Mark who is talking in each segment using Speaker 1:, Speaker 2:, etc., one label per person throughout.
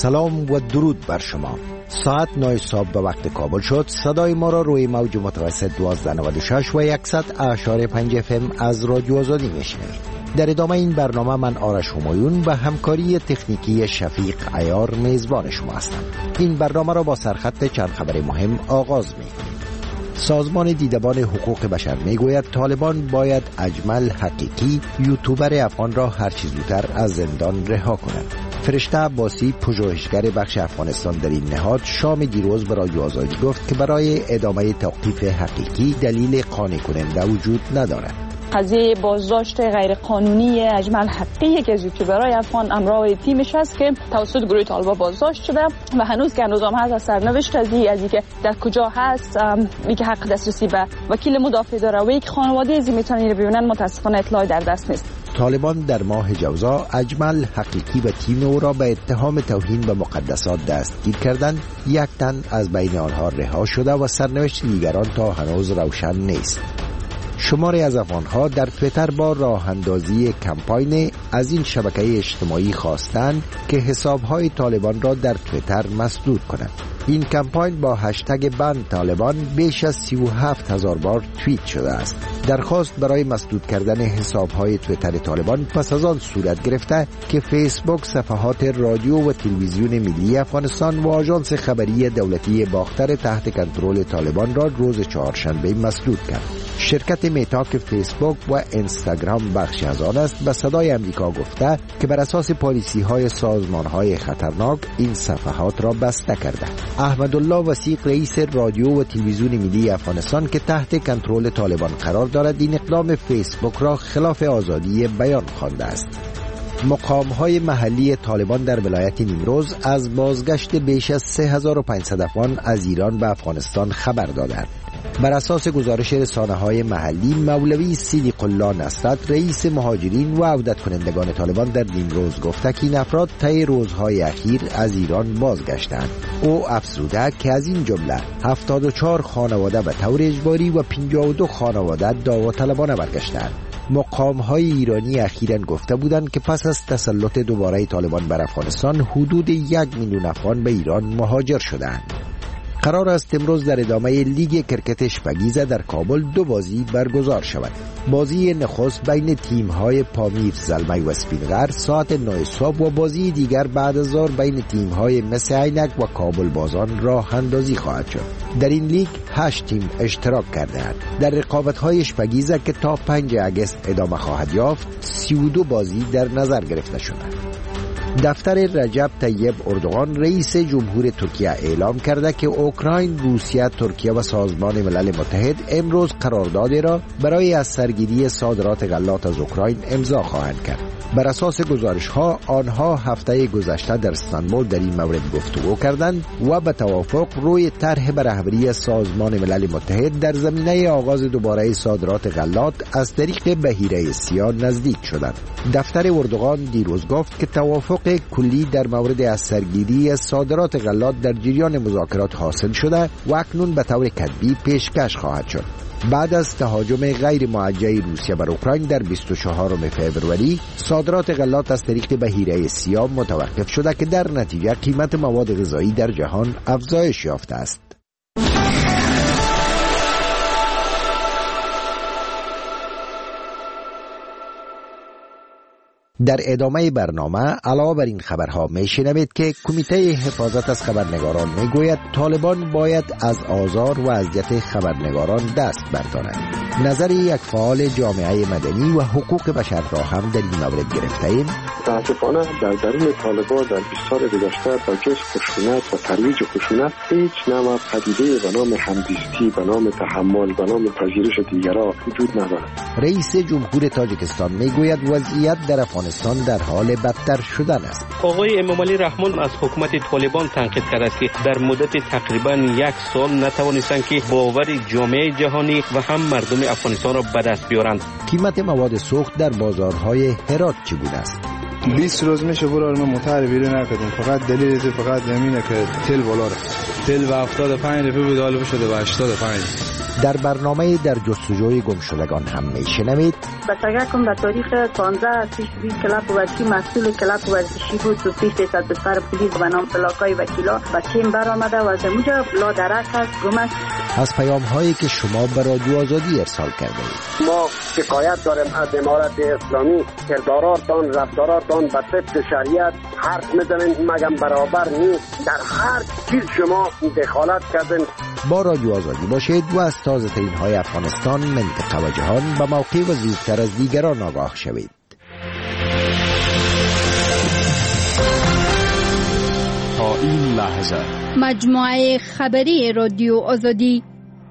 Speaker 1: سلام و درود بر شما. ساعت 9 صبح به وقت کابل شد. صدای ما را روی موج متوسط 1296 و 100.5 FM از رادیو آزادی میشنوید. در ادامه این برنامه من آرش همایون به همکاری تکنیکی شفیق عیار میزبان شما هستم. این برنامه را با سرخط چند خبر مهم آغاز می‌کنیم. سازمان دیدبان حقوق بشر میگوید طالبان باید اجمل حقیقی یوتیوبر افغان را هر چه زودتر از زندان رها کنند. فرشته عباسی پژوهشگر بخش افغانستان در این نهاد شام دیروز به رادیو آزادی گفت که برای ادامه توقیف حقیقی دلیل قانع کننده وجود ندارد.
Speaker 2: قضیه بازداشت غیر قانونی اجمل حقیقی که از یوتیوبرای افغان امرای تیمش است که توسط گروه طالبان بازداشت شده و هنوز که هنوز هم هست از سرنوشت از اینکه در کجا هست، اینکه حق دسترسی به وکیل مدافع داره و یک خانواده ازی میتونن ببینن، متاسفانه اطلاعی در دست نیست.
Speaker 1: طالبان در ماه جوزا اجمل حقیقی و تیم او را به اتهام توهین به مقدسات دستگیر کردند. یک تن از بین آنها رها شده و سرنوشت دیگران تا هنوز روشن نیست. شماری از افغان‌ها در توییتر با راه اندازی کمپاین از این شبکه اجتماعی خواستند که حساب‌های طالبان را در توییتر مسدود کنند. این کمپاین با هشتگ بند طالبان بیش از 37,000 بار توییت شده است. درخواست برای مسدود کردن حساب‌های توییتر طالبان پس از آن صورت گرفته که فیسبوک صفحات رادیو و تلویزیون ملی افغانستان و آژانس خبری دولتی باختر تحت کنترل طالبان را روز چهارشنبه مسدود کرد. شرکت میتا که فیسبوک و اینستاگرام بخشی از آن است به صدای آمریکا گفته که بر اساس پالیسی‌های سازمان‌های خطرناک این صفحات را بسته کرده. احمدالله وثیق رئیس رادیو و تلویزیون ملی افغانستان که تحت کنترل طالبان قرار دارد این اقدام فیسبوک را خلاف آزادی بیان خوانده است. مقام‌های محلی طالبان در ولایت نیمروز از بازگشت بیش از 3500 افغان از ایران به افغانستان خبر دادند. بر اساس گزارش رسانه‌های محلی، مولوی صدیق الله نصرت رئیس مهاجرین و عودت کنندگان طالبان در نیمروز گفته که این افراد طی روزهای اخیر از ایران بازگشتند. او افزوده که از این جمله 74 خانواده به طور اجباری و 52 خانواده دعوطلبانه برگشتند. مقام‌های ایرانی اخیراً گفته بودند که پس از تسلط دوباره طالبان بر افغانستان حدود 1 میلیون افغان به ایران مهاجر شدند. قرار است امروز در ادامه لیگ کرکت شپگیزه در کابل 2 بازی برگزار شود. بازی نخست بین تیم‌های پامیر زلمی و سپینغر ساعت 9 صبح و بازی دیگر بعد از ظهر بین تیم‌های مس عینک و کابل بازان راه اندازی خواهد شد. در این لیگ 8 تیم اشتراک کرده‌اند. در رقابت‌های شپگیزه که تا 5 آگوست ادامه خواهد یافت 32 بازی در نظر گرفته شده. دفتر رجب طیب اردوغان رئیس جمهور ترکیه اعلام کرده که اوکراین، روسیه، ترکیه و سازمان ملل متحد امروز قراردادی را برای از سرگیری صادرات غلات از اوکراین امضا خواهند کرد. بر اساس گزارش‌ها آنها هفته گذشته در استانبول در این مورد گفتگو کردند و به توافق روی طرح به رهبری سازمان ملل متحد در زمینه آغاز دوباره صادرات غلات از طریق بحیره سیاه نزدیک شدند. دفتر اردوغان دیروز گفت که توافق کلی در مورد از سرگیری صادرات غلات در جریان مذاکرات حاصل شده و اکنون به طور کتبی پیشکش خواهد شد. بعد از تهاجم غیر موجه روسیه بر اوکراین در 24 فوریه صادرات غلات از طریق بحیره سیاه متوقف شده که در نتیجه قیمت مواد غذایی در جهان افزایش یافته است. در ادامه برنامه علاوه بر این خبرها میشنوید که کمیته حفاظت از خبرنگاران میگوید طالبان باید از آزار و اذیت خبرنگاران دست بردارند. نظر یک فعال جامعه مدنی و حقوق بشر را هم در این مورد گرفته ایم.
Speaker 3: متاسفانه در درون طالبان در 20 سال گذشته با جز خشونت و ترویج خشونت هیچ نوع پدیده به نام همزیستی، به نام تحمل، به نام پذیرش دیگران وجود ندارد.
Speaker 1: رئیس جمهور تاجیکستان میگوید وضعیت در افغانستان در حال بدتر شدن است.
Speaker 4: آقای امامعلی رحمان از حکومت طالبان تنقید کرده است که در مدت تقریبا 1 سال نتوانستند که باور جامعه جهانی و هم مردم افغانستان را به دست بیارند.
Speaker 1: قیمت مواد سوخت در بازارهای هرات چگونه است؟
Speaker 5: 20 روز میشه برای ما متر بیرون نکردیم، فقط دلیل فقط زمینه که تل بالا رفت. تل و 75 روپیه بود حالا شده به 85.
Speaker 1: در برنامه در جستجوی گمشدگان هم میشنوید.
Speaker 2: بچگکم در تاریخ 15
Speaker 6: کلاب ورزشی مسئول کلاب ورزشی بود تو پیش سر پلیس به نام بلاکای وکیلا و تیم برآمده و از اونجا لا درک است گمش.
Speaker 1: از پیام هایی که شما به رادیو آزادی ارسال کرده اید
Speaker 3: ما شکایت داریم از امارت اسلامی، کرداراتان رفتاراتان به طبق شریعت حرف میزنین مگم برابر نیست، در هر چیز شما دخالت کردین.
Speaker 1: با رادیو آزادی باشید و از تازه ترین های افغانستان، منطقه و جهان به موقع و زودتر از دیگران آگاه شوید.
Speaker 7: تا این لحظه
Speaker 8: مجموعه خبری رادیو آزادی.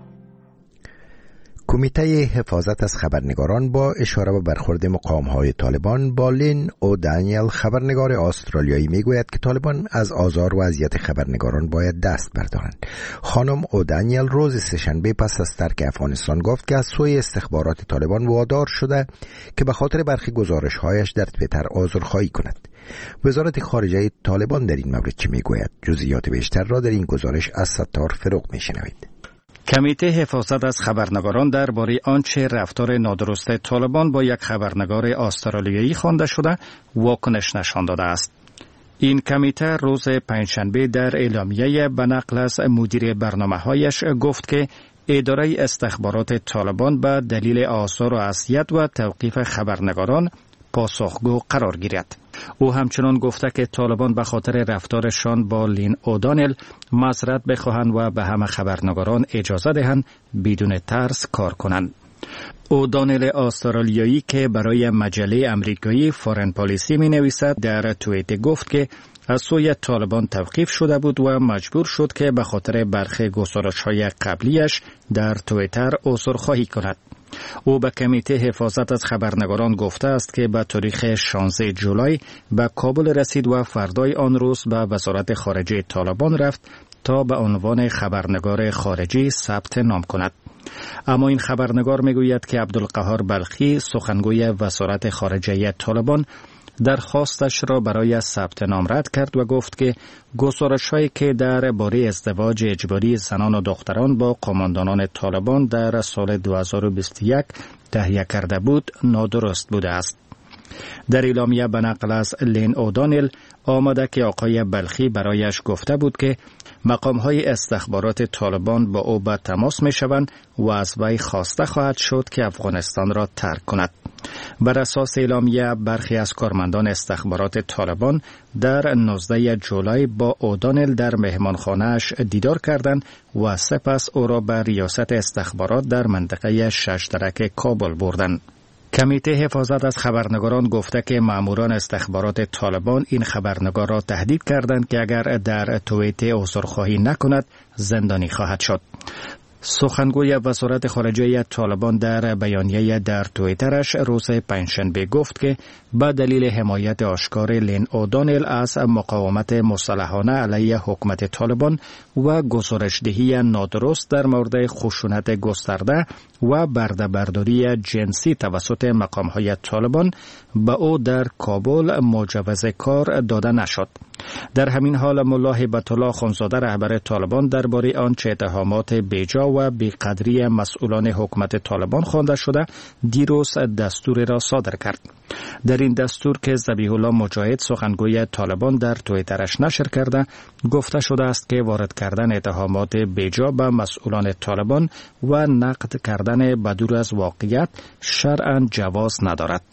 Speaker 1: کمیته حفاظت از خبرنگاران با اشاره به برخورد مقام‌های طالبان با لین او دانیل، خبرنگار استرالیایی، میگوید که طالبان از آزار و اذیت خبرنگاران باید دست بردارند. خانم او دانیل روز سه‌شنبه پس از ترک افغانستان گفت که از سوی استخبارات طالبان وادار شده که به خاطر برخی گزارش‌هایش در توییتر عذرخواهی کند. وزارت خارجه طالبان در این مورد چه میگوید؟ جزئیات بیشتر را در این گزارش از ستار فروغ میشنوید.
Speaker 9: کمیته حفاظت از خبرنگاران درباره آنچه رفتار نادرست طالبان با یک خبرنگار استرالیایی خوانده شده واکنش نشان داده است. این کمیته روز پنجشنبه در اعلامیه به نقل از مدیر برنامه‌هایش گفت که اداره استخبارات طالبان به دلیل آثار و اذیت و توقیف خبرنگاران پاسخگو قرار گیرد. او همچنان گفته که طالبان به خاطر رفتارشان با لین اودانل معذرت بخواهند و به همه خبرنگاران اجازه دهند بدون ترس کار کنند. اودانل استرالیایی که برای مجله امریکایی فارن پالیسی می نویسد در توییت گفت که از سوی طالبان توقیف شده بود و مجبور شد که به خاطر برخی گزارش‌های قبلیش در توییتر عذرخواهی کند. او به کمیته حفاظت از خبرنگاران گفته است که به تاریخ 16 جولای به کابل رسید و فردای آن روز به وزارت خارجه طالبان رفت تا به عنوان خبرنگار خارجی ثبت نام کند. اما این خبرنگار میگوید که عبدالقهار بلخی، سخنگوی وزارت خارجه طالبان، درخواستش را برای ثبت نام رد کرد و گفت که گزارش‌هایی که درباره ازدواج اجباری زنان و دختران با قماندانان طالبان در سال 2021 تهیه کرده بود نادرست بوده است. در اعلامیه به نقل از لین اودانل آمده که آقای بلخی برایش گفته بود که مقام‌های استخبارات طالبان با او به تماس می‌شوند و از وی خواسته خواهد شد که افغانستان را ترک کند. بر اساس اعلامیه برخی از کارمندان استخبارات طالبان در 19 جولای با اودانل در مهمانخانه‌اش دیدار کردند و سپس او را به ریاست استخبارات در منطقه ششدرک کابل بردند. کمیته حفاظت از خبرنگاران گفته که ماموران استخبارات طالبان این خبرنگار را تهدید کردند که اگر در توییت عذرخواهی نکند زندانی خواهد شد. سخنگوی وزارت خارجه طالبان در بیانیه در توییترش روز پنجشنبه گفت که به دلیل حمایت آشکار لین اودانل از مقاومت مسلحانه علیه حکومت طالبان و گزارش‌دهی نادرست در مورد خشونت گسترده و برده‌برداری جنسی توسط مقام‌های طالبان به او در کابل مجوز کار داده نشد. در همین حال ملا هیبت الله اخندزاده رهبر طالبان درباره آنچه اتهامات بیجا و بیقدری مسئولان حکومت طالبان خوانده شده دیروز دستوری را صادر کرد. در این دستور که ذبیح الله مجاهد سخنگوی طالبان در توییترش نشر کرده گفته شده است که وارد کردن اتهامات بیجا به مسئولان طالبان و نقد کردن بدور از واقعیت شرعاً جواز ندارد.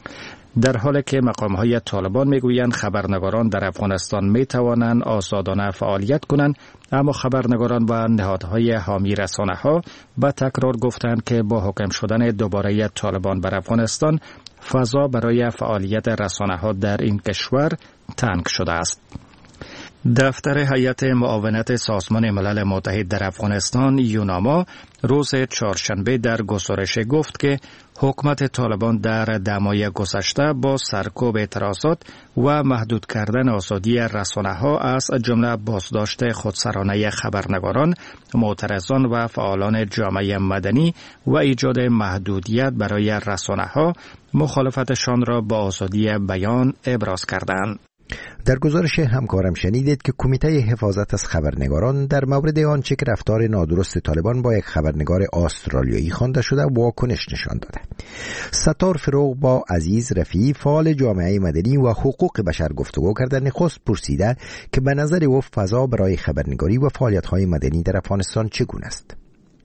Speaker 9: در حالی که مقام‌های طالبان میگویند خبرنگاران در افغانستان میتوانند آزادانه فعالیت کنند، اما خبرنگاران و نهادهای حامی رسانه‌ها به تکرار گفتند که با حاکم شدن دوباره طالبان بر افغانستان فضا برای فعالیت رسانه‌ها در این کشور تنگ شده است. دفتر هیئت معاونت سازمان ملل متحد در افغانستان یوناما روز چهارشنبه در گزارش گفت که حکومت طالبان در دمای گذشته با سرکوب اعتراضات و محدود کردن آزادی رسانه‌ها از جمله بازداشت خودسرانه خبرنگاران، معترضان و فعالان جامعه مدنی و ایجاد محدودیت برای رسانه‌ها مخالفتشان را با آزادی بیان ابراز کردند.
Speaker 1: در گزارش همکارم شنیدید که کمیته حفاظت از خبرنگاران در مورد آنچه که رفتار نادرست طالبان با یک خبرنگار استرالیایی خوانده شده واکنش نشان داده. ستار فروغ با عزیز رفیعی فعال جامعه مدنی و حقوق بشر گفتگو کرده. نخست پرسیده که به نظر او فضا برای خبرنگاری و فعالیت‌های مدنی در افغانستان چگونه است.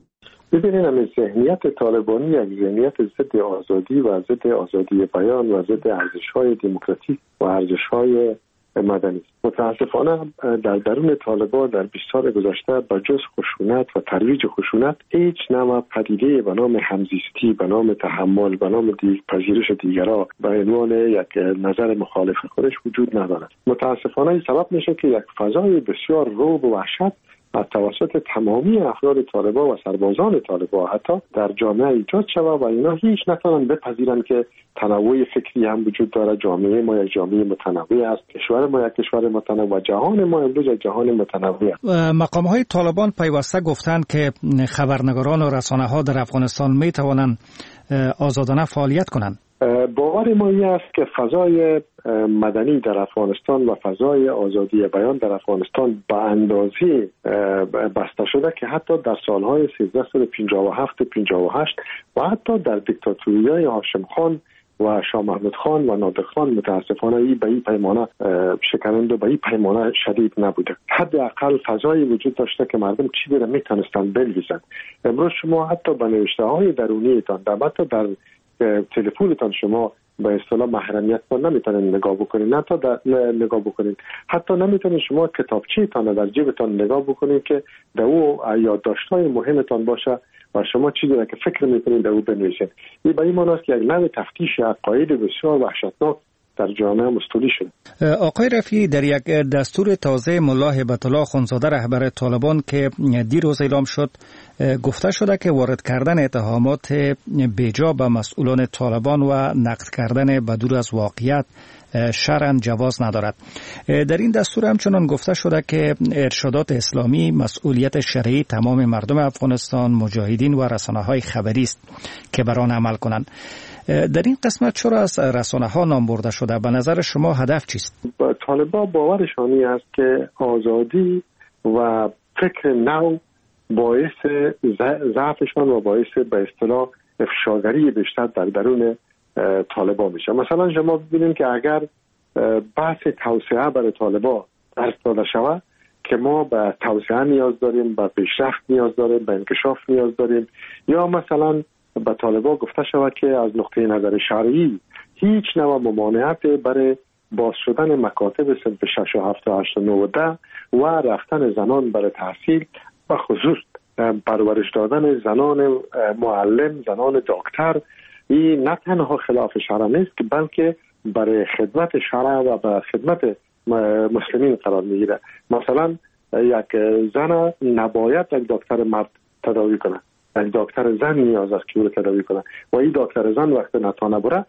Speaker 3: ببینید، ذهنیت طالبانی یک ذهنیت ضد آزادی و ضد آزادی بیان و ضد ارزش‌های دموکراتیک و ارزش‌های مدنی. متاسفانه در درون طالبان در 20 سال گذشته به جز خشونت و ترویج خشونت هیچ نوع پدیده به نام همزیستی، به نام تحمل، به نام پذیرش دیگران به عنوان یک نظر مخالف خودش وجود ندارد. متاسفانه این سبب میشه که یک فضای بسیار رعب و وحشت از توسط تمامی افراد طالبان و سربازان طالبان حتی در جامعه ایجاد شود و اینا هیچ نتونن بپذیرن که تنوع فکری هم وجود داره. جامعه ما یک جامعه متنوع است، کشور ما یک کشور متنوع، جهان ما امروز یک جهان متنوع است.
Speaker 9: مقام‌های طالبان پیوسته گفتند که خبرنگاران و رسانه‌ها در افغانستان می‌توانند آزادانه فعالیت کنند.
Speaker 3: باور ما این است که فضای مدنی در افغانستان و فضای آزادی بیان در افغانستان به اندازه بسته شده که حتی در سالهای 1357 و 58 و حتی در دیکتاتوری‌های هاشم خان و شاه محمود خان و نادر خان متاسفانه به این پیمانه شکننده و به این پیمانه شدید نبوده. حداقل فضایی وجود داشته که مردم چیزی را میتونستن بنویسن. امروز شما حتی به نوشته‌های درونیتان حتی در تلفنتان شما به اصطلاح محرمیت رو نمیتونید نگاه بکنید، نگاه بکنید. حتی نمیتونید شما کتابچه‌تان در جیبتان نگاه بکنید که در او یادداشت‌های مهمتان باشه و شما چیزی را که فکر میکنید در او بنویسید. این به این معنی است که یک نوع تفتیش عقاید بسیار وحشتناک در جامعه مستولی شد.
Speaker 9: آقای رفیعی، در یک دستور تازه ملا هیبت الله خونزاده رهبر طالبان که دیروز اعلام شد گفته شده که وارد کردن اتهامات بیجا به مسئولان طالبان و نقد کردن بدور از واقعیت شرعاً جواز ندارد. در این دستور همچنان گفته شده که ارشادات اسلامی مسئولیت شرعی تمام مردم افغانستان، مجاهدین و رسانه‌های خبری است که بر آن عمل کنند. در این قسمت چرا از رسانه‌ها نام برده شده؟ به نظر شما هدف چیست؟
Speaker 3: طالبان باورشان این است که آزادی و فکر نو باعث ضعفشان و باعث به اصطلاح افشاگری بیشتر در درون طالبان میشه. مثلا شما ببینید که اگر بحث توسعه برای طالبان درس داده شود که ما به توسعه نیاز داریم، به پیشرفت نیاز داریم، به انکشاف نیاز داریم، یا مثلا به طالبان گفته شود که از نقطه نظر شرعی هیچ نوع ممانعت برای باز شدن مکاتب صنف 6 و 7 و 8 و 9 و 10 و رفتن زنان برای تحصیل و خصوص پرورش دادن زنان معلم، زنان دکتر، این نه تنها خلاف شرع نیست که بلکه برای خدمت شرع و برای خدمت مسلمین قرار میگیره. مثلا یک زن نباید یک دکتر مرد تداوی کنه، یک دکتر زن نیاز است که او تداوی کنه و این دکتر زن وقتی نتانه بره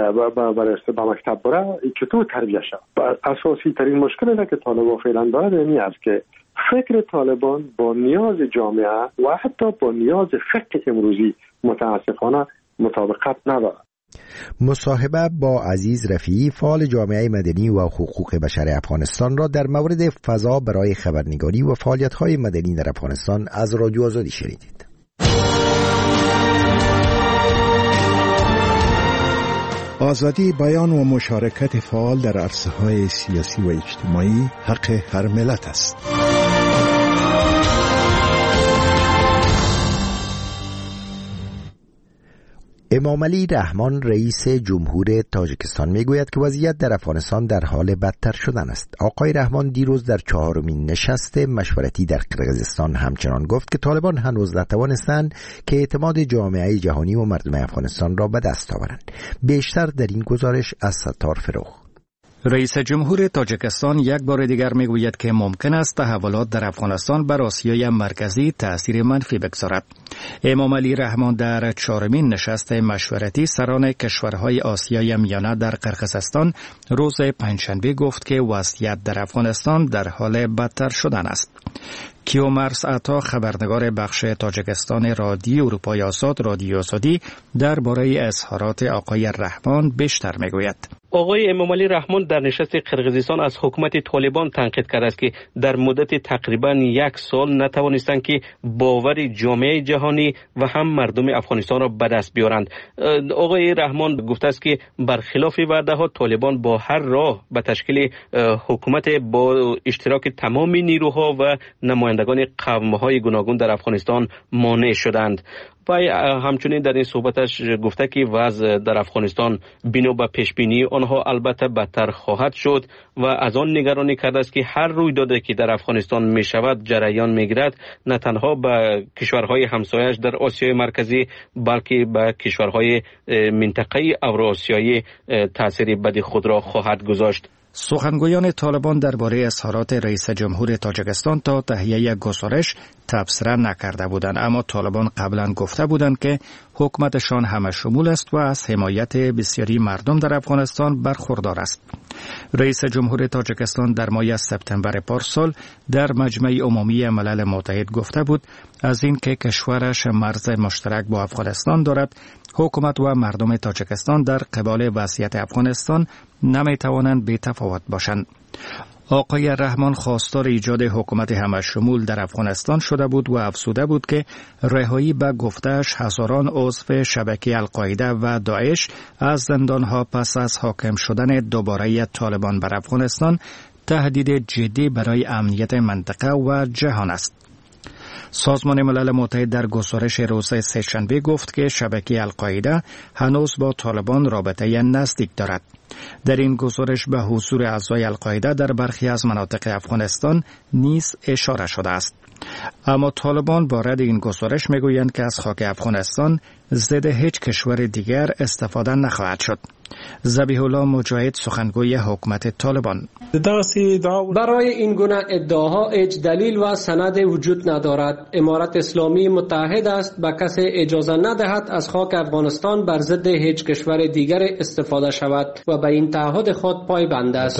Speaker 3: به مکتب بره چطور تربیه شد. اساسی ترین مشکلی که طالبان فعلا دارد این است که فکر طالبان با نیاز جامعه و حتی با نیاز فقه امروزی متاسفانه مطابقت ندارد.
Speaker 1: مصاحبه با عزیز رفیعی فعال جامعه مدنی و حقوق بشر افغانستان را در مورد فضا برای خبرنگاری و فعالیت‌های مدنی در افغانستان از رادیو آزادی شنیدید.
Speaker 10: آزادی بیان و مشارکت فعال در عرصه‌های سیاسی و اجتماعی حق هر ملت است.
Speaker 1: امام علی رحمان رئیس جمهور تاجیکستان میگوید که وضعیت در افغانستان در حال بدتر شدن است. آقای رحمان دیروز در 4مین نشست مشورتی در قرقیزستان همچنان گفت که طالبان هنوز نتوانستند که اعتماد جامعه جهانی و مردم افغانستان را به دست آورند. بیشتر در این گزارش از ستار فروغ.
Speaker 9: رئیس جمهور تاجیکستان یک بار دیگر میگوید که ممکن است تحولات در افغانستان بر آسیای مرکزی تأثیر منفی بگذارد. امام علی رحمان در 4مین نشست مشورتی سران کشورهای آسیای میانه در قرقیزستان روز پنجشنبه گفت که وضعیت در افغانستان در حال بدتر شدن است. کیومرس عطا خبرنگار بخش تاجیکستان رادیو اروپای آزاد رادیو آزادی درباره اظهارات آقای رحمان بیشتر میگوید.
Speaker 4: آقای امام علی رحمان در نشست قرقیزستان از حکومت طالبان تنقید کرده است که در مدت تقریبا 1 سال نتوانستند که باور جامعه جهانی و هم مردم افغانستان را به دست بیارند. آقای رحمان گفته است که برخلاف وعده ها طالبان با هر راه به تشکیل حکومت با اشتراک تمام نیروها و نمایندگان قوم‌های گوناگون در افغانستان مانع شدند. و همچنین در این صحبتش گفته که وضع در افغانستان بنا به پیشبینی آنها البته بدتر خواهد شد و از آن نگرانی کرده است که هر رویدادی که در افغانستان می شود جریان می گیرد نه تنها به کشورهای همسایش در آسیای مرکزی بلکه به کشورهای منطقه اوراسیایی تأثیر بدی خود را خواهد گذاشت.
Speaker 9: سخنگویان طالبان درباره اظهارات رئیس جمهور تاجیکستان تا تهیه گزارش تبصره نکرده بودند، اما طالبان قبلا گفته بودند که حکومتشان همه شمول است و از حمایت بسیاری مردم در افغانستان برخوردار است. رئیس جمهور تاجیکستان در ماه سپتامبر پارسال در مجمع عمومی ملل متحد گفته بود از اینکه کشورش مرز مشترک با افغانستان دارد، حکومت و مردم تاجیکستان در قبال وضعیت افغانستان نمیتوانند بی‌تفاوت باشند. آقای رحمان خواستار ایجاد حکومت همه‌شمول در افغانستان شده بود و افزوده بود که رهایی به گفته‌اش هزاران عضو شبکه القاعده و داعش از زندانها پس از حاکم شدن دوباره طالبان بر افغانستان تهدید جدی برای امنیت منطقه و جهان است. سازمان ملل متحد در گزارش روز سه‌شنبه گفت که شبکه القاعده هنوز با طالبان رابطه نزدیک دارد. در این گزارش به حضور اعضای القاعده در برخی از مناطق افغانستان نیز اشاره شده است. اما طالبان با رد این گزارش میگویند که از خاک افغانستان ضد هیچ کشور دیگر استفاده نخواهد شد. ذبیح الله مجاهد سخنگوی حکومت طالبان:
Speaker 11: برای این گونه ادعاها هیچ دلیل و سند وجود ندارد. امارت اسلامی متحد است به کسی اجازه ندهد از خاک افغانستان بر ضد هیچ کشور دیگر استفاده شود و به این تعهد خود پایبند است.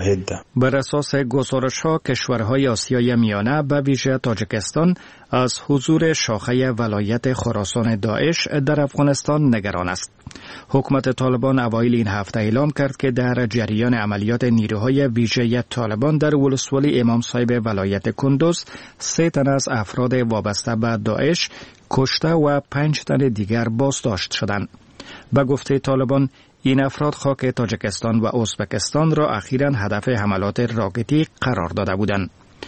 Speaker 9: بر اساس گزارش‌ها کشورهای آسیای میانه به ویژه تاجیکستان از حضور شاخه ولایت خراسان داعش در افغانستان نگران است. حکومت طالبان اوایل این هفته اعلام کرد که در جریان عملیات نیروهای ویژه طالبان در ولسوالی امام صاحب ولایت کندوز 3 تن از افراد وابسته به داعش کشته و 5 تن دیگر بازداشت شدند. به گفته طالبان این افراد خاک تاجیکستان و ازبکستان را اخیراً هدف حملات راکتی قرار داده بودند.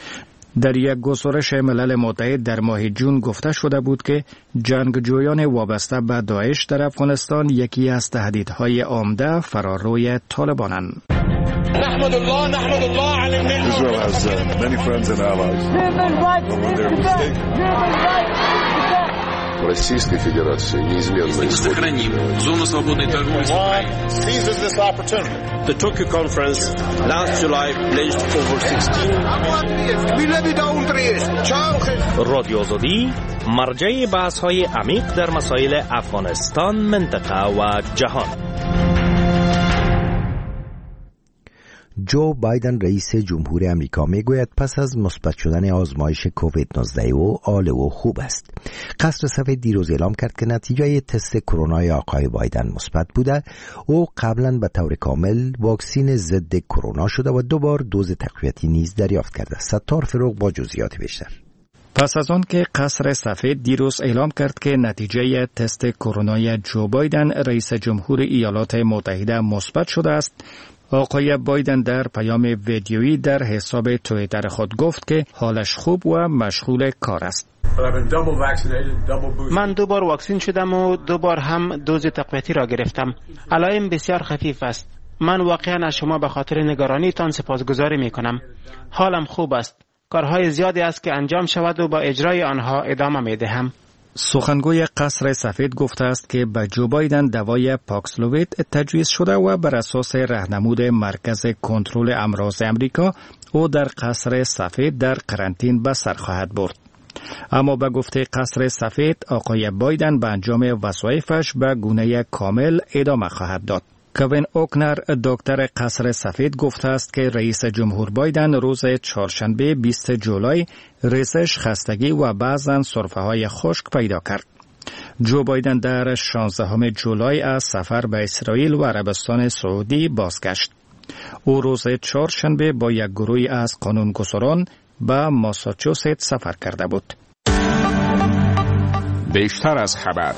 Speaker 9: در یک گزارش ملل متحد در ماه جون گفته شده بود که جنگجویان وابسته به داعش در افغانستان یکی از تهدیدهای عمده فراروی طالبانند.
Speaker 12: نحمد الله علی النعمة. Israel has many friends and allies. When they're mistaken.
Speaker 13: Российской Федерации неизменно
Speaker 14: сохраним зону свободной торговли.
Speaker 12: Seizes this opportunity. The Tokyo conference last July pledged over 16.
Speaker 15: رادیو آزادی مرجع بحث‌های عمیق در مسائل افغانستان، منطقه و جهان.
Speaker 1: جو بایدن رئیس جمهور امریکا میگوید پس از مثبت شدن آزمایش کووید 19 او حال او خوب است. قصر سفید دیروز اعلام کرد که نتیجه تست کرونای آقای بایدن مثبت بوده. او قبلا به طور کامل واکسین ضد کرونا شده و 2 بار دوز تقویتی نیز دریافت کرده. ستار فروغ با جزئیات بیشتر.
Speaker 9: پس از آن که قصر سفید دیروز اعلام کرد که نتیجه تست کرونای جو بایدن رئیس جمهور ایالات متحده مثبت شده است، آقای بایدن در پیام ویدیویی در حساب توییتر خود گفت که حالش خوب و مشغول کار است.
Speaker 16: من 2 بار واکسین شدم و 2 بار هم دوز تقویتی را گرفتم. علائم بسیار خفیف است. من واقعا از شما به خاطر نگرانیتان سپاسگزاری می کنم. حالم خوب است. کارهای زیادی است که انجام شود و با اجرای آنها ادامه می دهم.
Speaker 9: سخنگوی قصر سفید گفته است که به جو بایدن دوای پاکسلووید تجویز شده و بر اساس راهنمود مرکز کنترل امراض امریکا او در قصر سفید در قرنطینه به سر خواهد برد. اما به گفته قصر سفید آقای بایدن به انجام وظایفش به گونه کامل ادامه خواهد داد. کوین اوکنر دکتر قصر سفید گفته است که رئیس جمهور بایدن روز چهارشنبه 20 جولای ریزش، خستگی و بعضاً سرفه‌های خشک پیدا کرد. جو بایدن در 16 جولای از سفر به اسرائیل و عربستان سعودی بازگشت. او روز چهارشنبه با یک گروه از قانونگذاران به ماساچوست سفر کرده بود.
Speaker 7: بیشتر از خبر.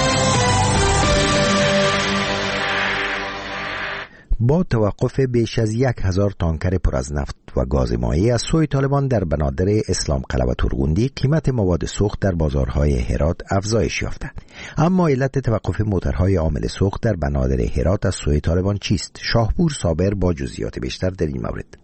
Speaker 1: با توقف بیش از 1000 تانکر پر از نفت و گاز مایع از سوی طالبان در بنادر اسلام قلعه و ترغندی، قیمت مواد سوخت در بازارهای هرات افزایش یافته. اما علت توقف موترهای عامل سوخت در بنادر هرات از سوی طالبان چیست؟ شاهپور صابر با جزئیات بیشتر در این مورد.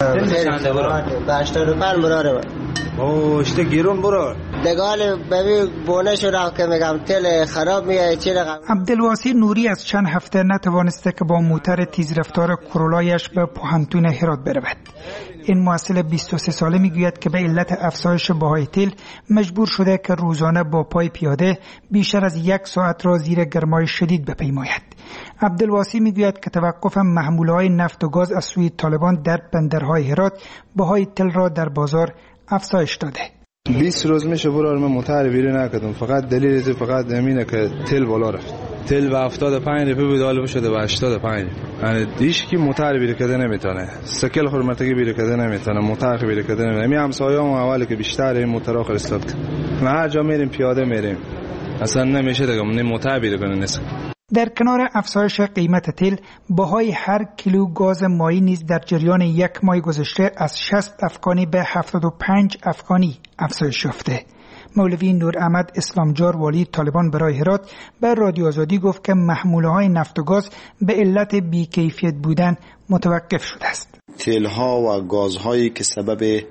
Speaker 17: عبدالواسی نوری از چند هفته نتوانسته که با موتر تیزرفتار کرولایش به پوهنتون هرات برود. این محصل 23 ساله میگوید که به علت افزایش بهای تیل مجبور شده که روزانه با پای پیاده بیشتر از 1 ساعت را زیر گرمای شدید بپیماید. عبدالواسی میگوید که توقف محموله‌های نفت و گاز از سوی طالبان در بندرهای هرات بهای تیل را در بازار افزایش داده.
Speaker 5: 20 روز میشه برای من موتر بیرون نکردم، فقط دلیل فقط همینه که تیل بالا رفت. تیل به 75 روپیه بود، حالا شده به 85. یعنی هیچ کی موتر بیرون کرده نمیتونه، سکل خورمتگی بیرون کرده نمیتونه، موتر بیرون کرده نمیتونه. همین همسایه‌ام اولی که بیشتر این موتر آخر استاد، ما هر جا میریم پیاده میریم، اصلا نمیشه دیگه من موتر بیرون کنه نیست.
Speaker 17: در کنار افزایش قیمت تیل، بهای هر کیلو گاز مایع نیز در جریان 1 ماه گذشته از 60 افغانی به 75 افغانی افزایش یافته. مولوی نور احمد اسلامجار والی طالبان برای هرات به رادیو آزادی گفت که محموله‌های نفت و گاز به علت بی‌کیفیت بودن متوقف شده است.
Speaker 18: تیل‌ها و گازهایی که سبب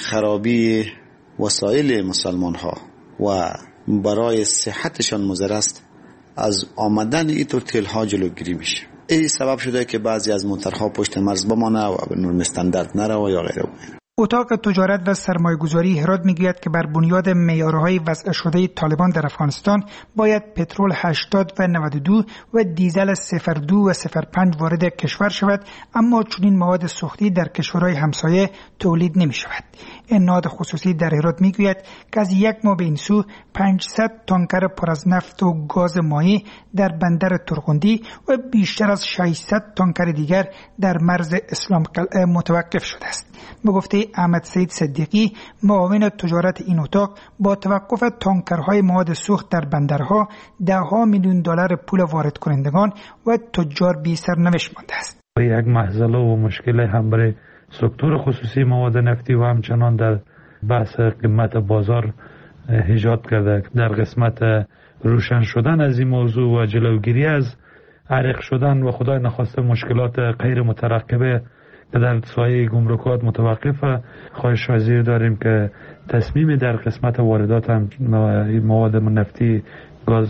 Speaker 18: خرابی وسایل مسلمان‌ها و برای صحتشان مضر است، از آمدن اینطور تیل‌ها جلوگیری میشه. این سبب شده که بعضی از موترها پشت مرز بمانه و به نرم استاندارد نره و یا غیره و غیره.
Speaker 17: اتاق تجارت و سرمایه‌گذاری هرات میگوید که بر بنیاد معیارهای وضع شده طالبان در افغانستان باید پترول 80 و 92 و دیزل 02 و 05 وارد کشور شود، اما چنین مواد سوختی در کشورهای همسایه تولید نمی شود. این نهاد خصوصی در هرات میگوید که از 1 ماه به این سو 500 تانکر پر از نفت و گاز مایع در بندر ترغندی و بیشتر از 600 تانکر دیگر در مرز اسلام قلعه متوقف شده است. به گفته احمد سید صدیقی، معاون تجارت این اتاق، با توقف تانکرهای مواد سوخت در بندرها $10 میلیون پول وارد کنندگان و تجار بی سرنوشت مانده است.
Speaker 19: یک مهزله و مشکل هم برای سکتور خصوصی مواد نفتی و همچنان در بحث قیمت بازار ایجاد کرده. در قسمت روشن شدن از این موضوع و جلوگیری از عرق شدن و خدای نخواسته مشکلات غیر مترقبه که در سایه گمرکات متوقف، خواهش حاضر داریم که تصمیم در قسمت واردات هم مواد نفتی گاز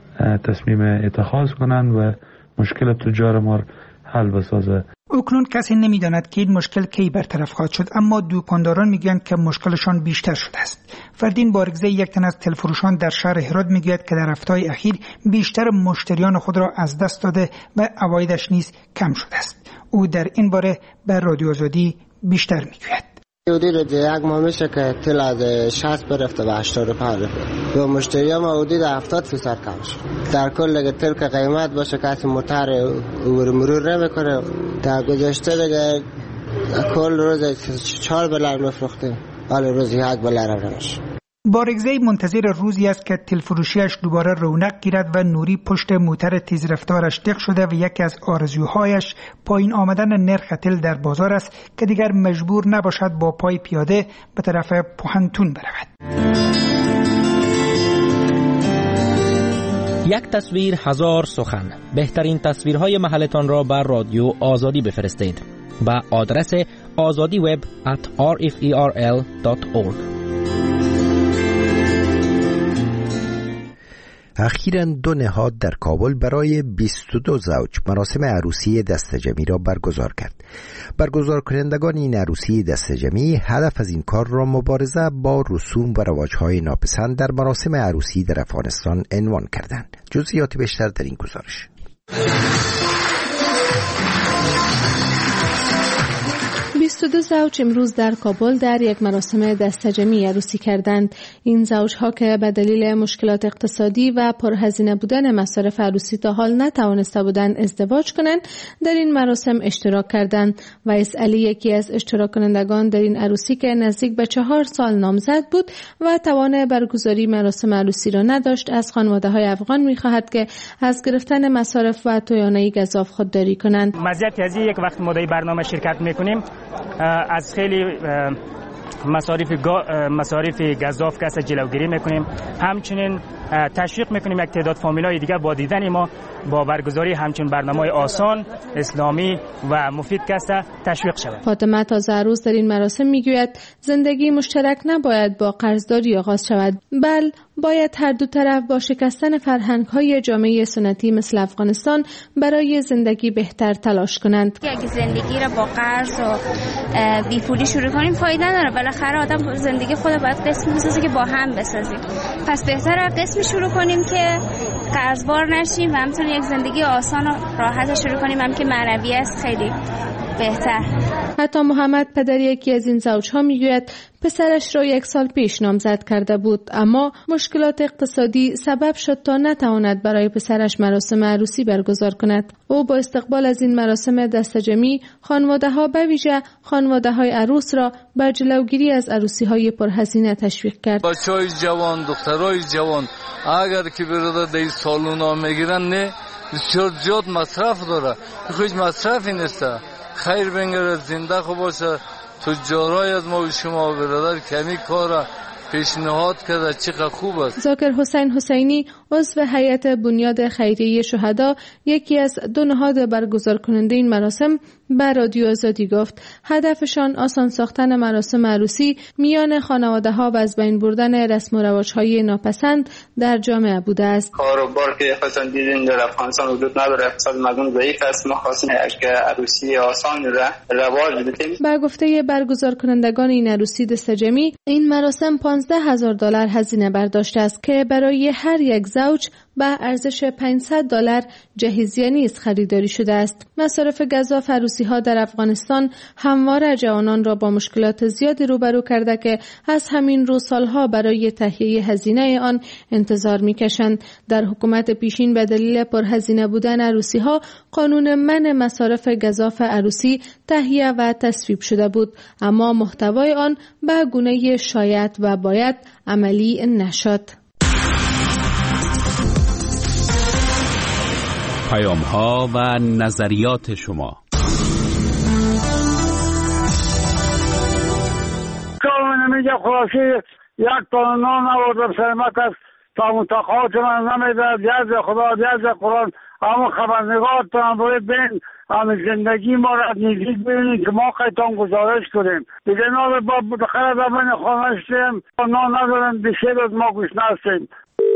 Speaker 19: تصمیم اتخاذ کنند و مشکل تجار ما حل بسازه.
Speaker 17: اکنون کسی نمیداند که این مشکل کی برطرف خواهد شد، اما دکانداران میگویند که مشکلشان بیشتر شده است. فردین بارگزه، یک تن از تلفروشان در شهر هرات، میگوید که در هفته‌های اخیر بیشتر مشتریان خود را از دست داده و عوایدش نیز کم شده است. او در این باره به رادیو آزادی بیشتر میگوید.
Speaker 20: حدود 1 ماه میشه که تیل از 60 برفته به 85 رفته و مشتریام حدود 70% کم شد. در کل دیگه تیل که قیمت باشه کسی موتر مرور نمیکنه. تا گذشته دیگه کل روز 4 $4 میفروختیم، حالا روز 1 $1 نمیشه.
Speaker 17: بارگزه منتظر روزی است که تلفروشیش دوباره رونق گیرد و نوری پشت موتر تیزرفتارش دق شده و یکی از آرزوهایش پایین آمدن نرخ تیل در بازار است که دیگر مجبور نباشد با پای پیاده به طرف پوهنتون برود.
Speaker 15: یک تصویر 1000 سخن. بهترین تصویرهای محلتان را بر رادیو آزادی بفرستید با آدرس azadiweb@rferl.org.
Speaker 1: اخیراً 2 نهاد در کابل برای 22 زوج مراسم عروسی دسته‌جمعی را برگزار کرد. برگزار کنندگان این عروسی دسته‌جمعی هدف از این کار را مبارزه با رسوم و رواج‌های ناپسند در مراسم عروسی در افغانستان عنوان کردند. جزئیات بیشتر در این گزارش.
Speaker 21: 22 زوج امروز در کابل در یک مراسم دسته‌جمعی عروسی کردند. این زوجها که به دلیل مشکلات اقتصادی و پرهزینه بودن مصارف عروسی تا حال نتوانسته بودند ازدواج کنند، در این مراسم اشتراک کردند. ویس علی یکی از اشتراک کنندگان در این عروسی که نزدیک به 4 سال نامزد بود و توان برگزاری مراسم عروسی را نداشت، از خانواده‌های افغان می‌خواهد که از گرفتن مصارف و توانایی گزاف خودداری کنند.
Speaker 22: مزیت از یک وقت ما در برنامه شرکت می‌کنیم، از خیلی مصارف گزاف کسا جلوگیری میکنیم. همچنین تشویق میکنیم یک تعداد فامیلای دیگر با دیدن ما با برگزاری همچین برنامه‌های آسان، اسلامی و مفید کسا تشویق شود.
Speaker 21: فاطمه تازه‌عروس در این مراسم میگوید زندگی مشترک نباید با قرضداری آغاز شود، بل باید هر دو طرف با شکستن فرهنگ‌های جامعه سنتی مثل افغانستان برای زندگی بهتر تلاش کنند.
Speaker 23: اگه زندگی را با قرض و بیپولی شروع کنیم فایده نداره. بالاخره آدم زندگی خود باید قسم بسازه که با هم بسازیم. پس بهتره قسم شروع کنیم که قرضبار نشیم و همچنین یک زندگی آسان و راحت شروع کنیم، هم که معنوی است خیلی بهتر.
Speaker 21: حتی محمد پدر یکی از این زوجها میگوید پسرش را 1 سال پیش نامزد کرده بود، اما مشکلات اقتصادی سبب شد تا نتواند برای پسرش مراسم عروسی برگزار کند. او با استقبال از این مراسم دسته‌جمعی خانواده‌ها به ویژه خانواده‌های عروس را بر جلوگیری از عروسی‌های پرهزینه تشویق کرد.
Speaker 24: بچه‌های جوان، دخترای جوان اگر که برادر در سالونا میگیرن نه بسیار زیاد مصرف داره. هیچ مصرفی نیست. خیر بنگره، زنده خوب باشه. تجارای از ما و شما برادر کمی کار پیشنهاد کرده، چقدر خوب است.
Speaker 21: ذاکر حسین حسینی عضو هیئت بنیاد خیریه شهدا، یکی از 2 نهاد برگزار کننده این مراسم، به رادیو آزادی گفت هدفشان آسان ساختن مراسم عروسی میان خانواده‌ها و از بین بردن رسم و رواج‌های ناپسند در جامعه بوده است.
Speaker 25: کاروبار که خودتون دیدین در افغانستان وجود نداره، اقتصاد مردم ضعیف است. ما خواستیم که عروسی آسان را رواج بدیم.
Speaker 21: به گفته برگزار کنندگان این عروسی دسته‌جمعی، این مراسم $15,000 هزینه برداشته است که برای هر یک زوج به ارزش $500 جهیزیه نیز خریداری شده است. مصارف گزاف عروسی‌ها در افغانستان همواره جوانان را با مشکلات زیادی روبرو کرده که از همین رو سالها برای تهیه هزینه آن انتظار می‌کشند. در حکومت پیشین به دلیل پرهزینه بودن عروسی‌ها قانون منع مصارف گزاف عروسی تهیه و تصویب شده بود، اما محتوای آن به گونه شاید و باید عملی نشد.
Speaker 7: پیام‌ها و نظریات شما.
Speaker 26: کاملا میگه خلاصی 1 تن نان آوردم سلامت است تا متقاعد من نمیداد. یاد خدا، یاد قرآن، اما خبرنگار تان باید بین همه زندگی ما را نزدیک ببینید که ما قیتان گزارش کنیم. دیگه نان با بخیر در من خانه شدیم نان ندارم، بسید از ما گوش نستیم.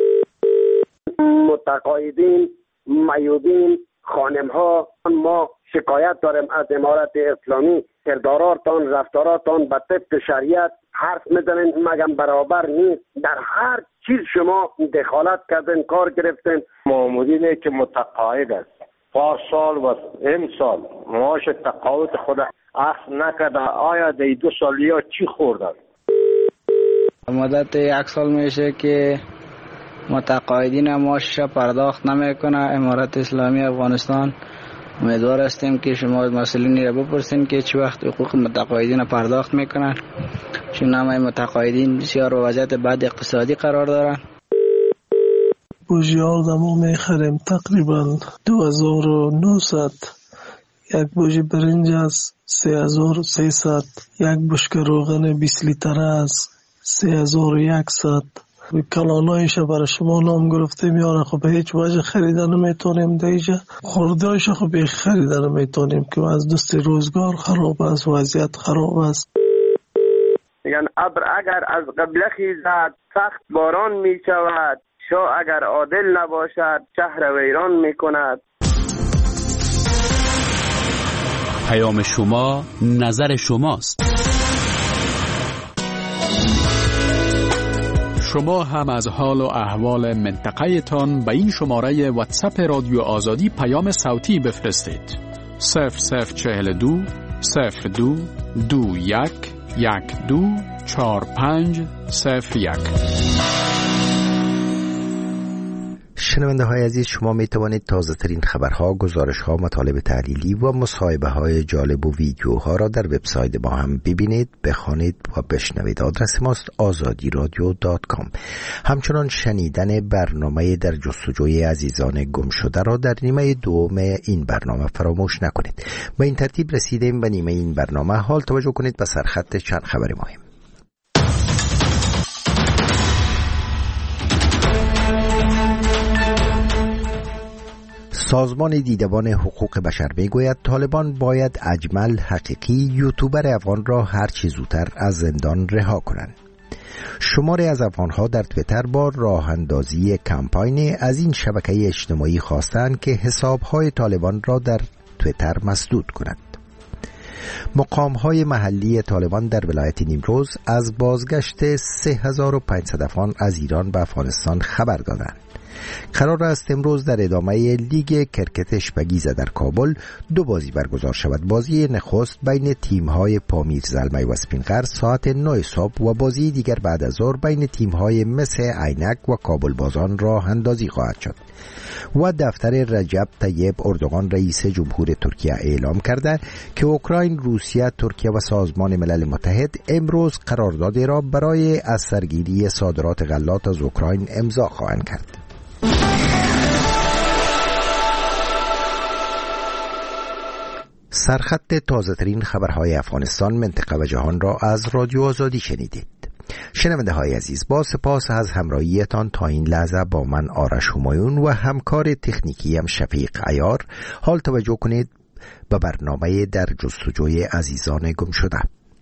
Speaker 27: متقاعدین، میودین، خانم ها، ما شکایت داریم از امارت اسلامی. کرداراتان، رفتاراتان به طبق شریعت حرف میزنین مگم برابر نیست. در هر چیز شما دخالت کردین، کار گرفتین.
Speaker 28: مامورینه که متقاعد است پارسال و امسال معاش تقاعد خود اخذ نکرده، آیا در 2 سالیا چی خوردن؟
Speaker 29: مدت 1 سال میشه که متقاعدین معاشش پرداخت نمیکنه. امارت اسلامی افغانستان امیدوار هستیم که شما مسئولین را بپرسین که چه وقت حقوق متقاعدین پرداخت میکنن، چون همه متقاعدین بسیار وضعیت بد اقتصادی قرار دارن.
Speaker 30: بوجی آردمو میخریم تقریبا 2900. یک بوجی برنج از 3300. یک بشکه روغن 20 لیتر از 3100. کلانایش برای شما نام گرفته میاره. خب به هیچ وجه خریده نمیتونیم دیجا. خوردهایش خب خریده نمیتونیم که از دست روزگار خراب است، وضعیت خراب است.
Speaker 27: میگن ابر اگر از قبله خیزد سخت باران میشود، شاه اگر عادل نباشد شهر ویران میکند.
Speaker 7: پیام شما نظر شماست.
Speaker 2: شما هم از حال و احوال منطقه تان به این شماره واتساپ رادیو آزادی پیام صوتی بفرستید. 0042 02 21 12 45 01.
Speaker 1: شنونده های عزیز، شما می توانید تازه ترین خبرها، گزارش ها، مطالب تحلیلی و مصاحبه های جالب و ویدیوها را در وبسایت ما هم ببینید، بخوانید و بشنوید. آدرس ماست azadiradio.com. همچنان شنیدن برنامه در جستجوی عزیزان گم شده را در نیمه دوم این برنامه فراموش نکنید. با این ترتیب رسیدیم به نیمه این برنامه. حال توجه کنید به سرخط چند خبر مهم. سازمان دیدبان حقوق بشر میگوید طالبان باید اجمل حقیقی، یوتیوبر افغان را هر چه زودتر از زندان رها کنند. شماری از افغانها در تویتر با راه اندازی کمپاین از این شبکه اجتماعی خواستند که حسابهای طالبان را در تویتر مسدود کنند. مقام‌های محلی طالبان در ولایت نیمروز از بازگشت 3500 افغان از ایران به افغانستان خبر دادند. قرار است امروز در ادامه لیگ کرکت اشپگیزه در کابل دو بازی برگزار شود. بازی نخست بین تیم‌های پامیر زلمی و اسپینقر ساعت 9 صبح و بازی دیگر بعد از ظهر بین تیم‌های مس عینک و کابل بازان راه اندازی خواهد شد. و دفتر رجب طیب اردوغان رئیس جمهور ترکیه اعلام کرده که اوکراین، روسیه، ترکیه و سازمان ملل متحد امروز قراردادی را برای از سرگیری صادرات غلات از اوکراین امضا خواهند کرد. سرخط تازه ترین خبرهای افغانستان، منطقه و جهان را از رادیو آزادی شنیدید. شنونده های عزیز، با سپاس از همراهیتان تا این لحظه با من آرش همایون و همکار تکنیکیم شفیق عیار. حال توجه کنید به برنامه در جستجوی عزیزان گم شده.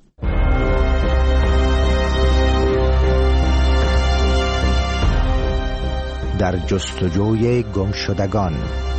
Speaker 1: در جستجوی گم شدگان.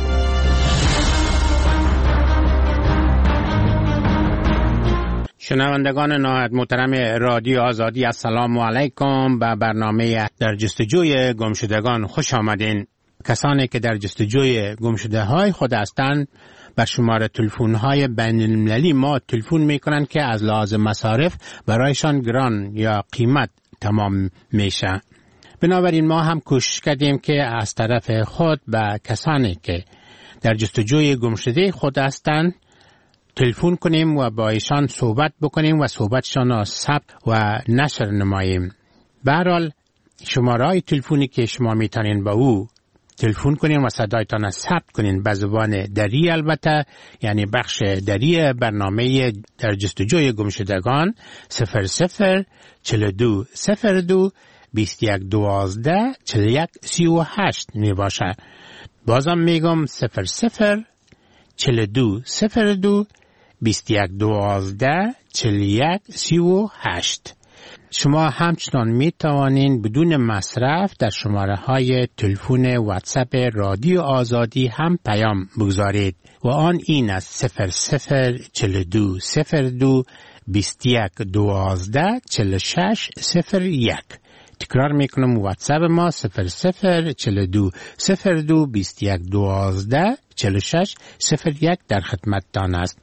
Speaker 3: شنوندگان نهایت محترم رادیو آزادی، السلام علیکم. به برنامه در جستجوی گمشدگان خوش آمدین. کسانی که در جستجوی گمشده‌های خود هستند بر شماره تلفن‌های بین‌المللی ما تلفن می‌کنند که از لحاظ مصارف برایشان گران یا قیمت تمام میشه. بنابراین ما هم کوشش کردیم که از طرف خود به کسانی که در جستجوی گمشده خود هستند تلفن کنیم و با ایشان صحبت بکنیم و صحبتشان را ثبت و نشر نماییم. به هر حال شماره‌های تلفنی که شما میتونین با او تلفن کنین و صدایتان را ثبت کنین به زبان دری، البته یعنی بخش دری برنامه در جستجوی گمشدگان 00 42 02 21 12 41 38 می باشه. بازم میگم 00 42 02 21 12 41 38. شما همچنان می توانین بدون مصرف در شماره های تلفن واتساپ رادیو آزادی هم پیام بگذارید و آن این است 00 42 02 21 12 46 01. تکرار میکنم واتساپ ما 00 42 02 21 12 46 01 در خدمتتان است.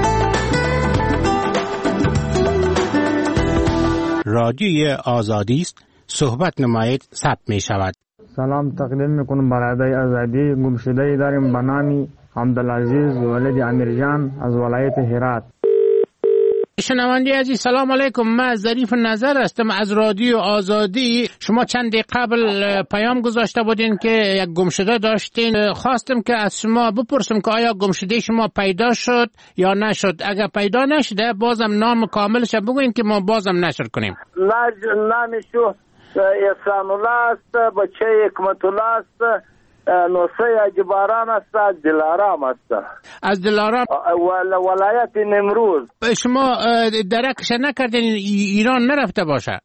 Speaker 3: رادیوی آزادی است، صحبت نمایید، ثبت می شود.
Speaker 4: سلام تقدیم میکنم برادر آزادی. گمشده داریم به نام عبدالعزیز ولد امیرجان از ولایت هرات.
Speaker 3: شنونده عزیز سلام علیکم، من ظریف نظر هستم از رادیو آزادی. شما چند دقیقه قبل پیام گذاشته بودین که یک گمشده داشتین. خواستم که از شما بپرسم که آیا گمشده شما پیدا شد یا نشد. اگر پیدا نشده بازم نام کاملش بگوین که ما بازم نشر کنیم.
Speaker 27: نامشو احسان الله است، بچه حکمت الله است، نوسه اجباران است، از دلارام است.
Speaker 3: از دلارام
Speaker 27: ولایت نیمروز.
Speaker 3: شما درکش نکردین ایران نرفته باشه؟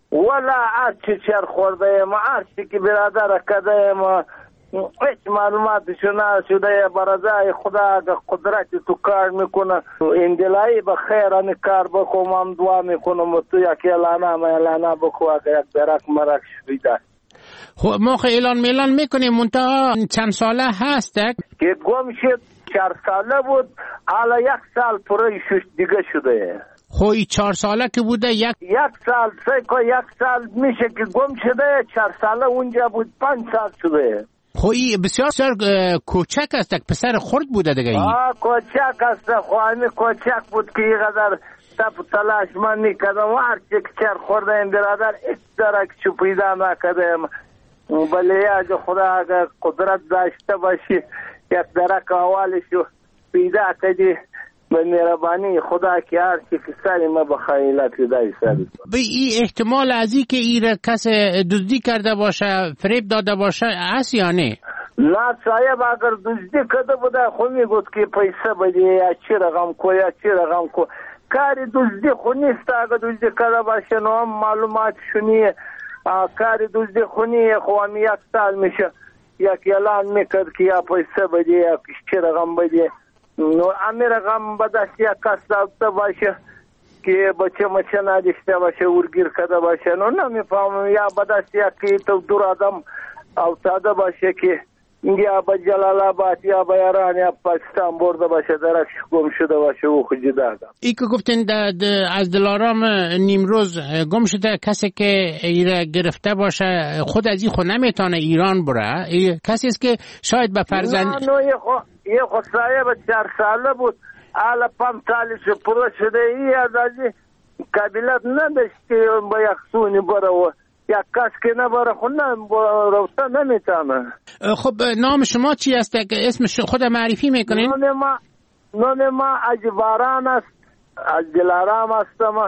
Speaker 28: ولا هر چی چر خورده ما، هر چی که برادر کده ما، هیچ معلوماتشو نشده. برازای خدا قدرت تو کار میکنه، این دلایی به خیر این کار بکنم، هم دعا میکنم و تو یک اعلانه بکو اگر یک درک مرک شده.
Speaker 3: خب ما اعلان میلان میکنیم منتها چند ساله هسته
Speaker 28: که گم شد 4 ساله بود، حالا 1 سال پره دیگه شده.
Speaker 3: خوی 4 ساله که بوده 1
Speaker 28: سال 1 سال میشه که گم شده، 4 ساله اونجا بود، 5 سال شده.
Speaker 3: خوی بسیار کوچک است، پسر خرد بوده دیگه.
Speaker 28: کوچک است، خواهمی کوچک بود که اینقدر تپ تلاش من میکردم و هر چک چر خورده این برادر ایک درک چو پیدا نکردم. بله از خدا اگر قدرت داشته باشی یک درک اولشو پیدا کردی به مهربانی خدا که هر چی که سری ما بخیلت دای سری.
Speaker 3: به این احتمال از این که این کس دزدی کرده باشه، فریب داده باشه هست یا نه؟
Speaker 28: نه صاحب اگر دزدی کرده بوده خو میگفت که پیسه بده یا چی رقم کو یا چی رقم کو. کاری دزدی خو نیست، اگر دزدی کرده باشه نو هم معلومات شونیه. کاری دزدی خو نیه، خو هم 1 سال میشه یک اعلان میکرد که یا پیسه بده یا چی رقم بده. نو امیر رقم به دست یک کس داشته باشه که بچه مچه نداشته باشه، ورگیر کرده باشه، نو نمیفهمم. یا به دست یک تو دور آدم افتاده باشه که یا به جلال آباد یا به ایران یا پاکستان برده باشه، درش گم شده باشه او خود جدا آدم.
Speaker 3: ای که گفتین از دلارام نیمروز گم شده کسی که ایره گرفته باشه خود از این خود نمیتونه ایران بره، کسی است که شاید به فرزند
Speaker 28: نه یه خود صاحب 4 ساله بود، حالا 5 سالش پره شده. ای از قبیلت نداشت که با یک سونی بره و یک کس که نبره خود رفته نمیتونه.
Speaker 3: خب نام شما چی است که اسم خود معرفی میکنین؟
Speaker 28: نام ما اجباران است، از دلارام هستم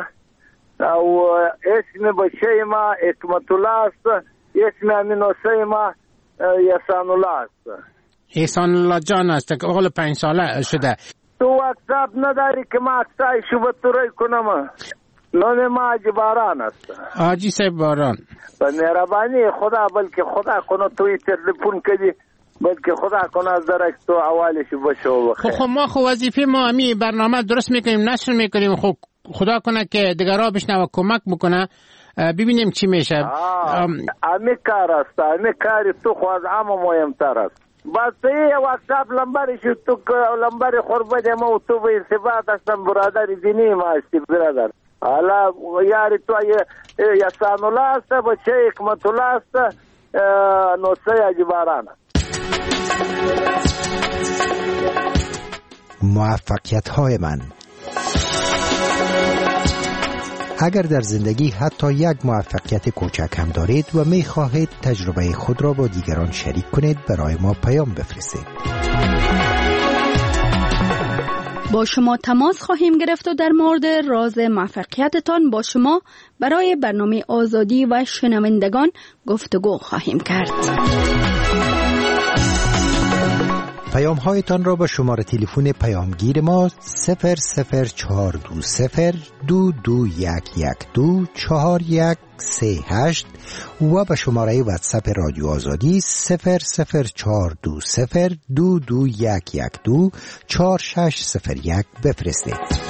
Speaker 28: و اسم بچه ما حکمت الله است، اسم امینوسه ما احسان الله است.
Speaker 3: احسان الله جان است که اقل 5 ساله شده.
Speaker 28: تو واتساپ نداری که ما اکسای شبه تورای کنم؟ نام ما حاجی باران است.
Speaker 3: حاجی صاحب باران.
Speaker 28: به مهربانی خدا، بلکه خدا کنه توی تلفن کردی، بلکه خدا کنه از درک تو اولش باشه و بخیر.
Speaker 3: خب ما وظیفه ما امی برنامه درست میکنیم، نشر میکنیم، خب خدا کنه که دیگرها بشنوه کمک بکنه، ببینیم چی میشه.
Speaker 28: امی کار است، امی کاری تو خواهد اما مهمتر است. بس یه واتساپ لنبرش تو لنبر خوربت ما و تو به ارتباط هستم، برادر دینی ما هستی برادر. حالا یاری تو احسان الله است، بچه حکمت الله است، نوسه اجباران.
Speaker 1: موفقیت های من. اگر در زندگی حتی یک موفقیت کوچک هم دارید و می خواهید تجربه خود را با دیگران شریک کنید، برای ما پیام بفرستید.
Speaker 5: با شما تماس خواهیم گرفت و در مورد راز موفقیتتان با شما برای برنامه آزادی و شنوندگان گفتگو خواهیم کرد.
Speaker 1: پیام هایتان را با شماره تلفن پیامگیر ما 00420222112 4138 و به شماره واتساپ رادیو آزادی 00420222112 4601 بفرستید.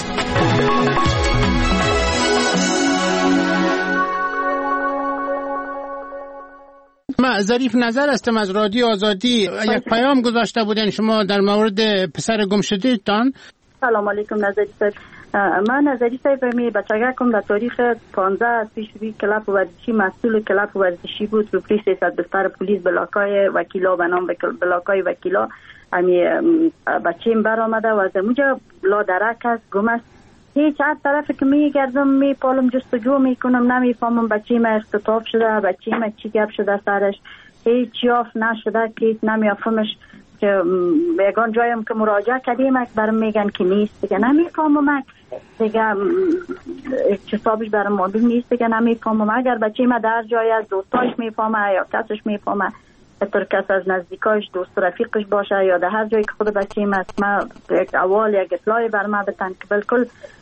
Speaker 3: من ظریف نظر هستم از رادیو آزادی. یک پیام گذاشته بودین شما در مورد پسر گم شده تان.
Speaker 6: سلام علیکم نظری صاحب. من نظری صاحب می بچگکم در تاریخ 15 از پیش روی کلاب ورزشی مسئول کلاب ورزشی بود. رو پلیس 300 بستر پلیس بلاکای وکیلا به نام بلاکای وکیلا امی بچیم برآمده و از اونجا لا درک است، گم است. هیچ هر طرف که میگردم میپالم جستجو میکنم، نمیفهمم بچه ما اختطاف شده، بچه ما چی گپ شده سرش، هیچ یافت نشده که نمیفهمش. که یگان جایم که مراجعه کردیم برام میگن که نیست، دیگه نمیفهمم، دیگه حسابش برام معلوم نیست، دیگه نمیفهمم. اگر بچه ما در جای از دوستاش میفهمه یا کسش میفهمه، اطور کس از نزدیکایش دوست رفیقش باشه یا در هر جایی که خود بچه ما یک اول یک اطلاعی بر ما بتن که بالکل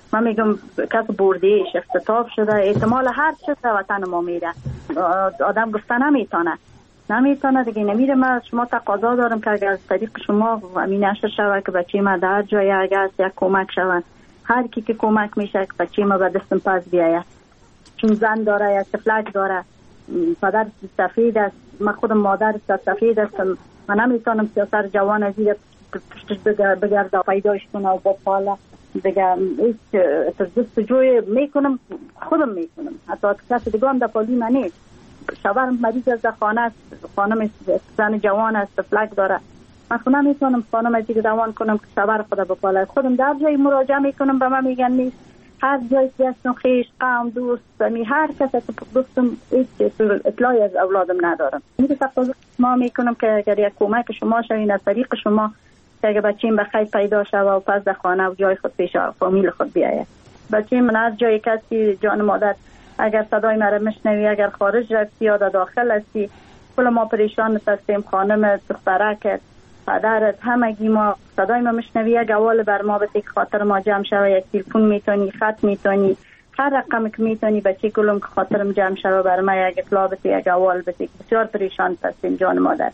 Speaker 6: من میگم کس بردهش اختطاف شده، احتمال هر چیز در وطن ما میره. آدم گفته نمیتونه دیگه نمیره. من شما تقاضا دارم که اگر از طریق شما امین نشر شود که بچه ما در جای اگر است یک کمک شود، هر کی که کمک میشه که بچه ما به دستم پس بیاید، چون زن داره یا تفلک داره، پدر سفید است، من خودم مادر سفید هستم، من نمیتونم سیاسر جوان از این پشتش بگرد پیداش کنه و با پاله دیگه هیچ جستجوی میکنم، خودم میکنم. حتی کسی دیگه هم در پالی من نیست. شوهرم مریض از خانه است، خانم زن جوان است، فلک داره، من خودم نمیتونم خانم از دیگه روان کنم که شوهر خدا بپاله. خودم در جای مراجعه میکنم، به من میگن نیست. هر جای سیاستم خیش قوم دوست هر کسی که گفتم هیچ اطلاعی از اولادم ندارم. میگه تقاضا ما میکنم که اگر یک کمک شما شوین از طریق شما که اگر بچه‌م بخیر پیدا شود و پس در خانه و جای خود پیش فامیل خود بیاید. بچه‌م من هر جای کسی جان مادر اگر صدای مرا میشنوی، اگر خارج رفتی یا در داخل هستی، کل ما پریشان هستیم. خانم دخترک پدرت همگی ما صدای ما میشنوی، یک اول بر ما بده که خاطر ما جمع شوه، یک تلفن میتونی، خط میتونی، هر رقم که میتونی بچه کلم که خاطرم جمع شوه بر ما یک اطلاع بده، یک اول بده. بسیار پریشان هستیم جان مادر.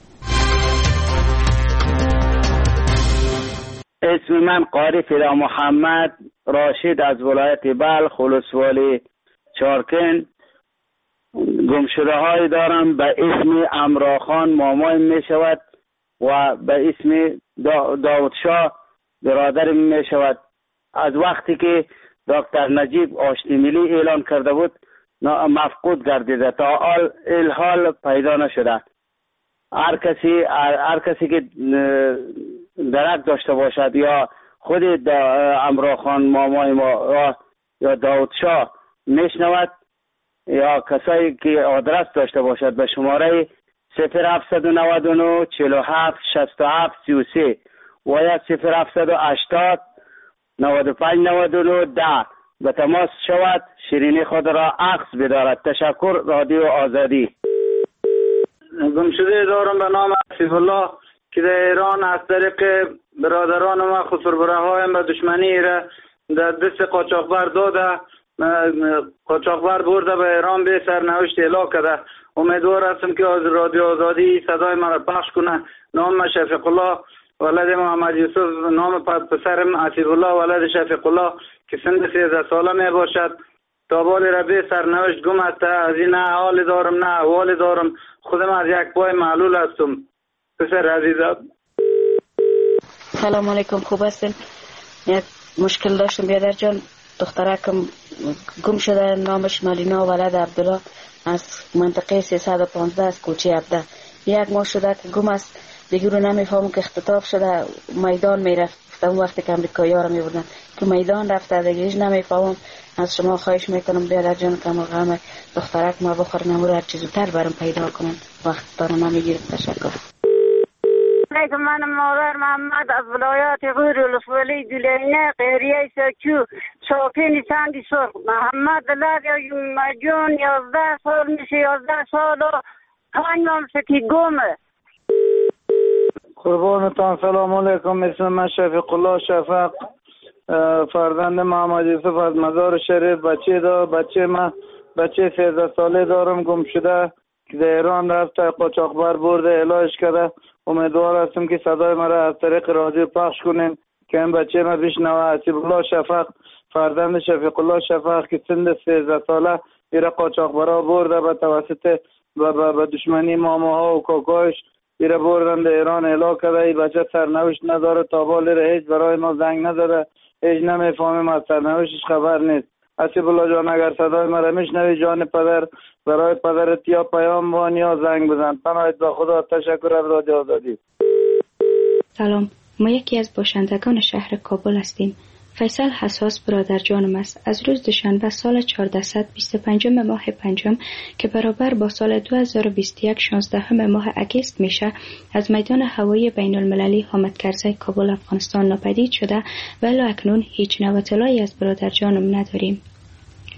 Speaker 8: اسم من قاری فدا محمد راشد از ولایت بلخ ولسوالی چارکن. گمشده های دارم به اسم امراخان مامای می شود و به اسم داودشاه برادر می شود. از وقتی که دکتر نجیب آشتی ملی اعلان کرده بود مفقود گردیده، تا الحال پیدا نشده. هر کسی که درک داشته باشد یا خود امراخان مامای ما یا داودشاه میشنود یا کسایی که آدرس داشته باشد به شماره 0799 47 67 33 و یا 0780 95 99 10 به تماس شود. شیرینی خود را عکس بدارد. تشکر رادیو آزادی.
Speaker 9: گمشده دارم به نام حفیظ الله که در ایران از طریق برادران ما خسربره هایم به دشمنی را در دست قاچاقبر داده، قاچاقبر برده به ایران به سرنوشت اعلام کرده. امیدوار هستم که از رادیو آزادی صدای من را پخش کنه. نام شفیق الله ولد محمد یوسف، نام پسرم حفیظ الله ولد شفیق الله که سن 13 ساله می باشد. تا بالی را به سرنوشت گم است. از این نه حال دارم نه احوال دارم. خودم از یک پای معلول هستم. پسر عزیزم.
Speaker 10: سلام علیکم، خوب هستین؟ یک مشکل داشتم بیادر جان. دخترکم گم شده، نامش ملینا ولد عبدالله از منطقه 315 از کوچه عبده. یک ماه شده که گم است، دیگه رو نمیفهمم که اختطاف شده. میدان میرفت اون وقتی که امریکایی ها رو میبردن که میدان رفته، دیگه هیچ نمیفهمم. از شما خواهش میکنم بیادر جان که غم دخترک ما بخورن و هر چیز زودتر برام پیدا کنن. وقت دارم نمیگیرم. تشکر.
Speaker 11: من مادر محمد از ولایت غیر ولسوالی دلینه قهریه ساکو ساکن سندی سرخ. محمد لگه مجون 11 سال میشه، 11 سال و 5 ماه که گمه.
Speaker 9: قربانتان. سلام علیکم. اسم من شفیق الله شفق، فرزند محمد یوسف از مزار شریف. بچه 13 ساله دارم گم شده که در ایران رفته، قاچاقبر برده علاج کرده. امیدوار هستم که صدای مرا از طریق رادیو پخش کنین که این بچه ما بشنوه. حسیب الله شفق، فرزند شفیق الله شفق که سن 13 ساله ایره قاچاقبرا برده به توسط به دشمنی ماماها و کاکایش ایره بردن در ایران اعلام کرده. این بچه سرنوشت نداره، تا بالی را هیچ برای ما زنگ نداره، هیچ نمیفهمیم، از سرنوشتش خبر نیست. حسیب الله جان اگر صدای مرا میشنوی جان پدر، برای پدرت یا پیام وان یا زنگ بزن. پناهت به خدا. تشکر از رادیو آزادی.
Speaker 12: سلام، ما یکی از باشندگان شهر کابل هستیم. فیصل حساس برادر جانم است. از روز دوشنبه سال 1425 ماه پنجم که برابر با سال 2021 16 ماه اگست میشه، از میدان هوایی بین المللی حامد کرزی کابل افغانستان ناپدید شده و اکنون هیچ نوع اطلاعی از برادر جانم نداریم.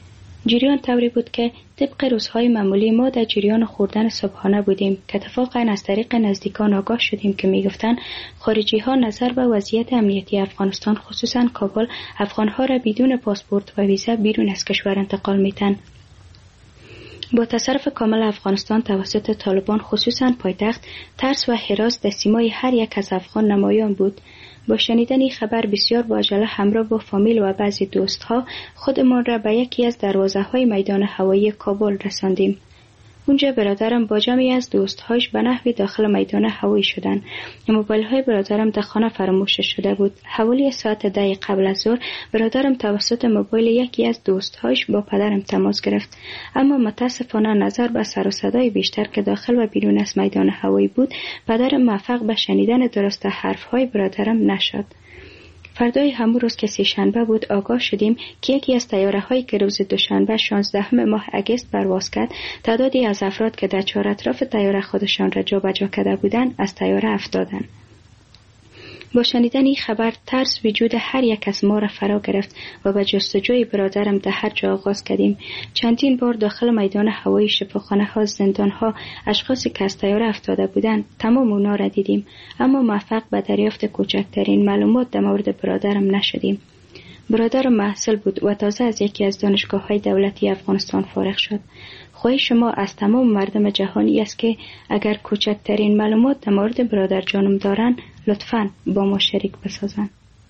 Speaker 12: جریان طوری بود که طبق روزهای معمولی ما در جریان خوردن صبحانه بودیم که اتفاقا از طریق نزدیکان آگاه شدیم که میگفتند خارجی ها نظر به وضعیت امنیتی افغانستان خصوصا کابل افغانها را بدون پاسپورت و ویزا بیرون از کشور انتقال میتن. با تصرف کامل افغانستان توسط طالبان خصوصا پایتخت، ترس و هراس در سیمای هر یک از افغان نمایان بود. با شنیدن این خبر بسیار با عجله همراه با فامیل و بعضی دوستها خودمان را به یکی از دروازه‌های میدان هوایی کابل رساندیم. اونجا برادرم با جمعی از دوستهاش به نحوی داخل میدان هوایی شدند. موبایل‌های برادرم در خانه فراموش شده بود. حوالی ساعت 10 قبل از ظهر برادرم توسط موبایل یکی از دوستهاش با پدرم تماس گرفت، اما متاسفانه نظر به سر و صدای بیشتر که داخل و بیرون از میدان هوایی بود، پدرم موفق به شنیدن درست حرف‌های برادرم نشد. فردای همون روز که سه‌شنبه بود آگاه شدیم که یکی از طیاره‌هایی که روز دوشنبه 16 ماه اگست پرواز کرد، تعدادی از افراد که در چهار اطراف طیاره خودشان را جابجا کرده بودند از طیاره افتادند. با شنیدن این خبر ترس وجود هر یک از ما را فرا گرفت و به جستجوی برادرم در هر جا آغاز کردیم. چندین بار داخل میدان هوایی، شفاخانه ها، زندان ها، اشخاصی که از طیاره افتاده بودند تمام اونا را دیدیم، اما موفق به دریافت کوچکترین معلومات در مورد برادرم نشدیم. برادرم محصل بود و تازه از یکی از دانشگاه‌های دولتی افغانستان فارغ شد. خواهش شما از تمام مردم جهانی است که اگر کوچکترین معلومات در مورد برادر جانم دارن لطفاً با ما شریک بسازن.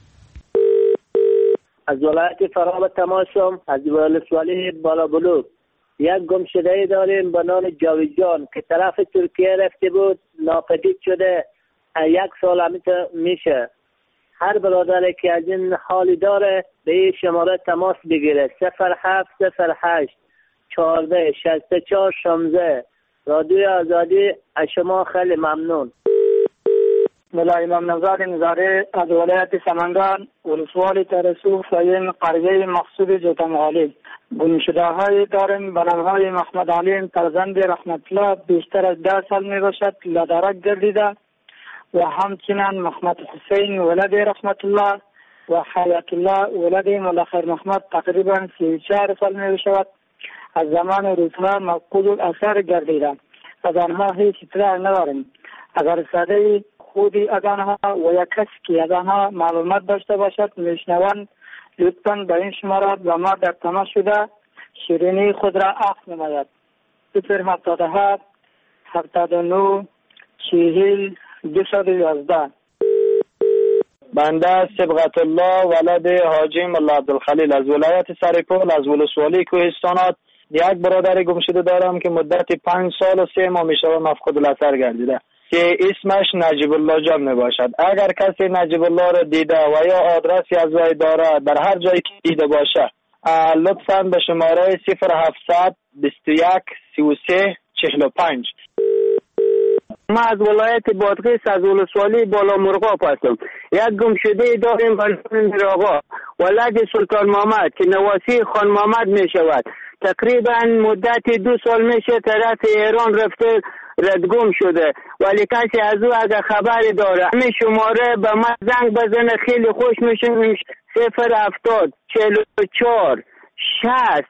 Speaker 13: از ولایت فراه تماشم، از ولسوالی بالا بلوک یک گمشده داریم به نام جاویدجان که طرف ترکیه رفته بود، ناپدید شده. 1 سال میشه. هر برادر که از این حالی داره به این شماره تماس بگیره. 0708 14 64 16. رادیو آزادی از شما خیلی ممنون.
Speaker 14: ملا امام نژاد نظاره از ولایت سمنگان، ولسوالی ترسو ساین قریه مقصود جوتمغالی. گمشده‌های داریم به نام‌های محمد علیم فرزند رحمت الله بیشتر از 10 سال می باشد لدرک گردیده و همچنین محمد حسین ولد رحمت الله و حیات الله ولد ملا خیر محمد تقریبا 34 سال می باشد. از زمان روزها مفقود الاثر گردیده. از آنها هیچ اطلاع نداریم. اگر صدای خودی از آنها و یک کسی که از آنها معلومات داشته باشد میشنوند لطفاً به این شماره با ما در تماس شده شیرینی خود را عفو نماید. 077 79 40 211.
Speaker 15: بنده صبغت الله ولد حاجی ملا عبدالخلیل از ولایت سرپل از ولسوالی کوهستانات. یک برادر گمشده دارم که مدت 5 سال و 3 ماه میشه مفقود الاثر گردیده که اسمش نجیب الله جان می باشد. اگر کسی نجیب الله را دیده و یا آدرسی از وی داره در هر جایی که دیده باشه لطفاً به شماره 0700 21 33 45.
Speaker 13: ما از ولایت بادغیس از ولسوالی بالا مرغاب هستم. یک گمشده داریم به نام آقا ولد سلطان محمد که نواسی خان محمد می شود. تقریبا مدت 2 سال میشه طرف ایران رفته ردگم شده، ولی کسی از او اگر خبری داره همین شماره به من زنگ بزنه خیلی خوش میشه. 070 44 60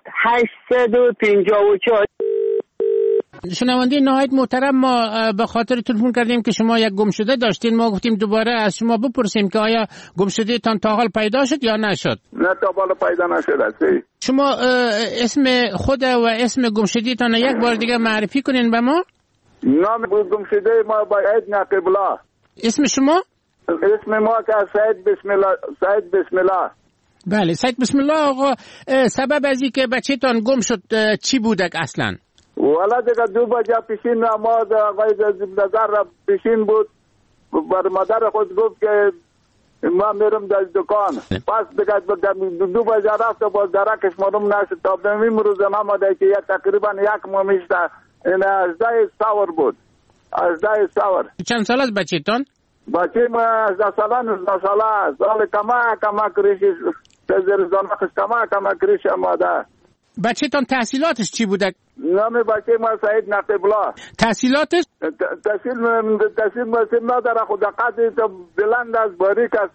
Speaker 13: 854.
Speaker 3: شنونده نهایت محترم، ما به خاطر تلفن کردیم که شما یک گمشده داشتین. ما گفتیم دوباره از شما بپرسیم که آیا گمشده تان تا حال پیدا شد یا نشد؟
Speaker 16: نه تا حال پیدا نشد.
Speaker 3: شما اسم خود و اسم گمشده تان یک بار دیگه معرفی کنین به ما.
Speaker 16: نام گمشده ما باید نقیب الله.
Speaker 3: اسم شما؟
Speaker 16: اسم ما که سید بسم الله. سید بسم الله.
Speaker 3: بله سید بسم الله. آقا سبب از اینکه بچه‌تان گم شد چی بودک اصلا؟
Speaker 16: والا دیگه 2 بجه پیشین نماز آقای زبدگار را پیشین بود. بر مادر خود گفت که ما میرم در دکان. پس دیگه 2 بجه رفت و باز درکش معلوم نشد. تا به امروز نماده که تقریبا 1 ماه میشته. این 18 سور بود. 18 سور.
Speaker 3: چند سال از بچه‌تان؟
Speaker 16: بچه ما 18 ساله 19 ساله. سال کما کریشی زرزانخش کما کریشی ماده.
Speaker 3: بچه‌تان تحصیلاتش چی بوده؟
Speaker 16: نام بچه ما سعید نقیب الله.
Speaker 3: تحصیلاتش؟
Speaker 16: تحصیل نداره. خود قدری تا بلند است باریک است.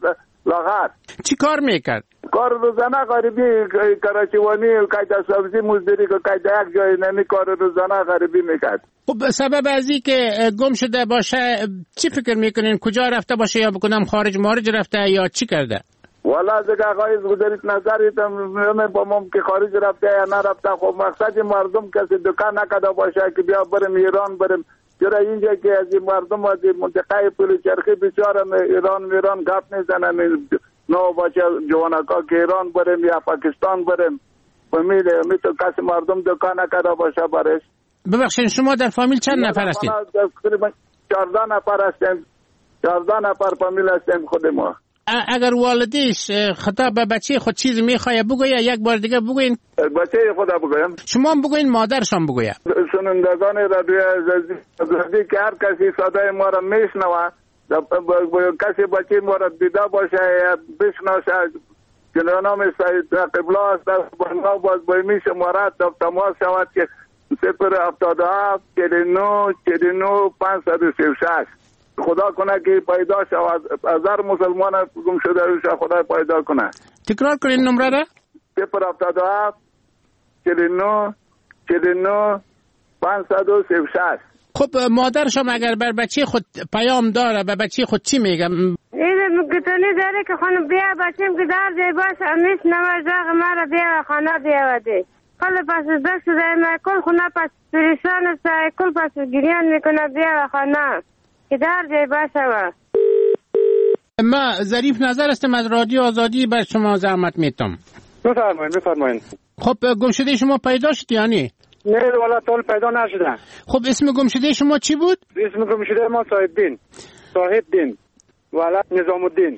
Speaker 16: لاغر.
Speaker 3: چی کار میکرد؟
Speaker 16: کار روزانه غریبی کراچیوانی قید سبزی مزدوری که قید یک جای نمی کار روزانه غریبی میکرد.
Speaker 3: خب سبب از این که گم شده باشه چی فکر میکنین؟ کجا رفته باشه یا بکنم خارج مارج رفته یا چی کرده؟
Speaker 16: والا دیگه آقای گذارید نظریتم با مم که خارج رفته یا نرفته. خب مقصد مردم کسی دکان نکده باشه که بیا بریم ایران بریم. چرا اینجا که از این مردم از منطقه پل چرخی بسیار ایران گپ میزنن نو باشه جوانکا که ایران بریم یا پاکستان بریم. میتو کسی مردم دکان نکده باشه برش.
Speaker 3: ببخشید شما در فامیل چند نفر هستید؟
Speaker 16: تقریبا 14 نفر هستیم. 14 نفر فامیل هستیم خود ما.
Speaker 3: اگر والدیش خطاب به بچه خود چیز میخواه بگویه یک بار دیگه بگوین.
Speaker 16: بچه خدا بگویم.
Speaker 3: شما بگوین مادرشان بگویه.
Speaker 16: شنوندگان رادیو آزادی که هر کسی صدای ما را میشنوه کسی بچه ما را دیده باشه یا بشناسه که نام سید قبله است با ما باز بایمی شماره تماس شود که 077 49 49 536 خدا کنه که پیدا شود. از هر مسلمان گم شده روش خدا پیدا کنه.
Speaker 3: تکرار کنین نمره را.
Speaker 16: 077 49 49 536.
Speaker 3: خب مادرشم اگر بر بچه خود پیام داره به بچه خود چی میگه؟
Speaker 11: اینه گتونی داره که خانم بیا بچیم که در جای باشه امیش نمازاق مرا بیا خانه بیاوده. کل پس دست دایم کل خونه پس پریشان است کل پس گریان میکنه بیا خانه که در جای باشه و
Speaker 3: ما ظریف نظر هستم از رادیو آزادی بر شما زحمت میتم.
Speaker 17: بفرمایید.
Speaker 3: خب گم شده شما پیدا شد یا نه؟
Speaker 17: نه والا طول پیدا نشده.
Speaker 3: خب اسم گم شده شما چی بود؟
Speaker 17: اسم گم شده ما صاحب دین والا نظام الدین.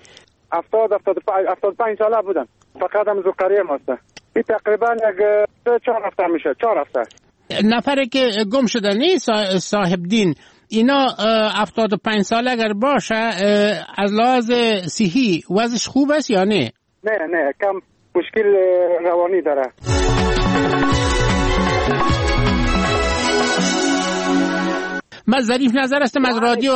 Speaker 17: 75 ساله بودم. فقط هم زقریه ماسته. این تقریبا 4 هفته میشه. 4 هفته.
Speaker 3: نفری که گم شده نیست صاحب دین اینا 75 ساله اگر باشه از لحاظ صحی وضعش خوب است یا نه؟
Speaker 17: نه کم مشکل روانی داره.
Speaker 3: من ظریف نظر هستم از رادیو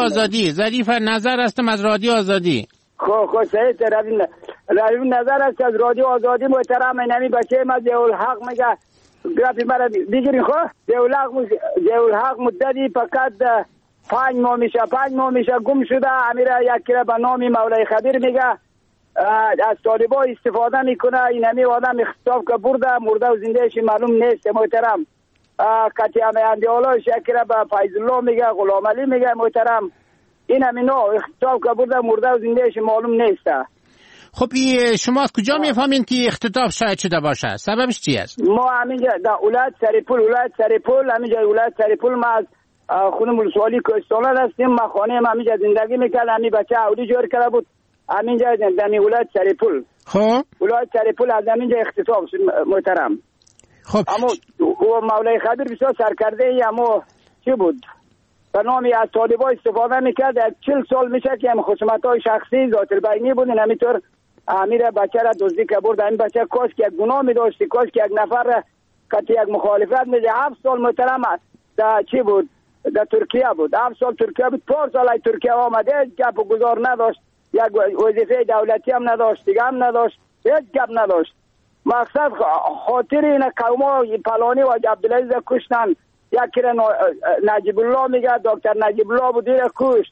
Speaker 3: آزادی.
Speaker 18: خب سعید روی نظر است از رادیو آزادی محترم. نمی بچه ما ضیاءالحق میگه گرافی مرا دیگری خو ضیاءالحق مدتی فقط 5 ماه میشه گم شده. امیره یکی را به نام مولای خبیر میگه از طالبا استفاده میکنه. این همی آدم اختطاف که مرده و زندهش معلوم نیست محترم. کتی همه اندیالاش یکی را به فیضالله میگه غلام علی میگه محترم. این همی نو اختطاف که مرده و زندهش معلوم نیست.
Speaker 3: خب شما از کجا میفهمین که اختطاف شاید شده باشه؟ سببش چی است؟
Speaker 18: ما همینجا در ولایت سرپل ما از خونم ولسوالی کوهستان هستیم. ما خانه همینجا زندگی میکرد. همین بچه اولی جور کرده بود همینجا در ولایت سرپل.
Speaker 3: خب
Speaker 18: ولایت سرپل از همینجا اختطاف شد محترم.
Speaker 3: خب
Speaker 18: اما مولای خبیر بسیار سرکرده ای اما چی بود به نامی از طالبا استفاده میکرد. 40 سال میشه که هم خصومت‌های شخصی ذات البینی بود. همینطور امیر بچه را دزدی که برد. این بچه کاش که یک گناه می‌داشت، کاش که یک نفر کتی یک مخالفت میده. 7 سال محترم در چی بود در ترکیه بود. 7 سال ترکیه بود. 4 سال ای ترکیه آمده هیچ گپ و گزار نداشت. یک وظیفه دولتی هم نداشت، دیگه هم نداشت، هیچ گپ نداشت. مقصد خاطر این قوما پلانی و عبدالعزیز کشتن. یکی را نجیب الله میگه دکتر نجیب الله بود دیره کشت.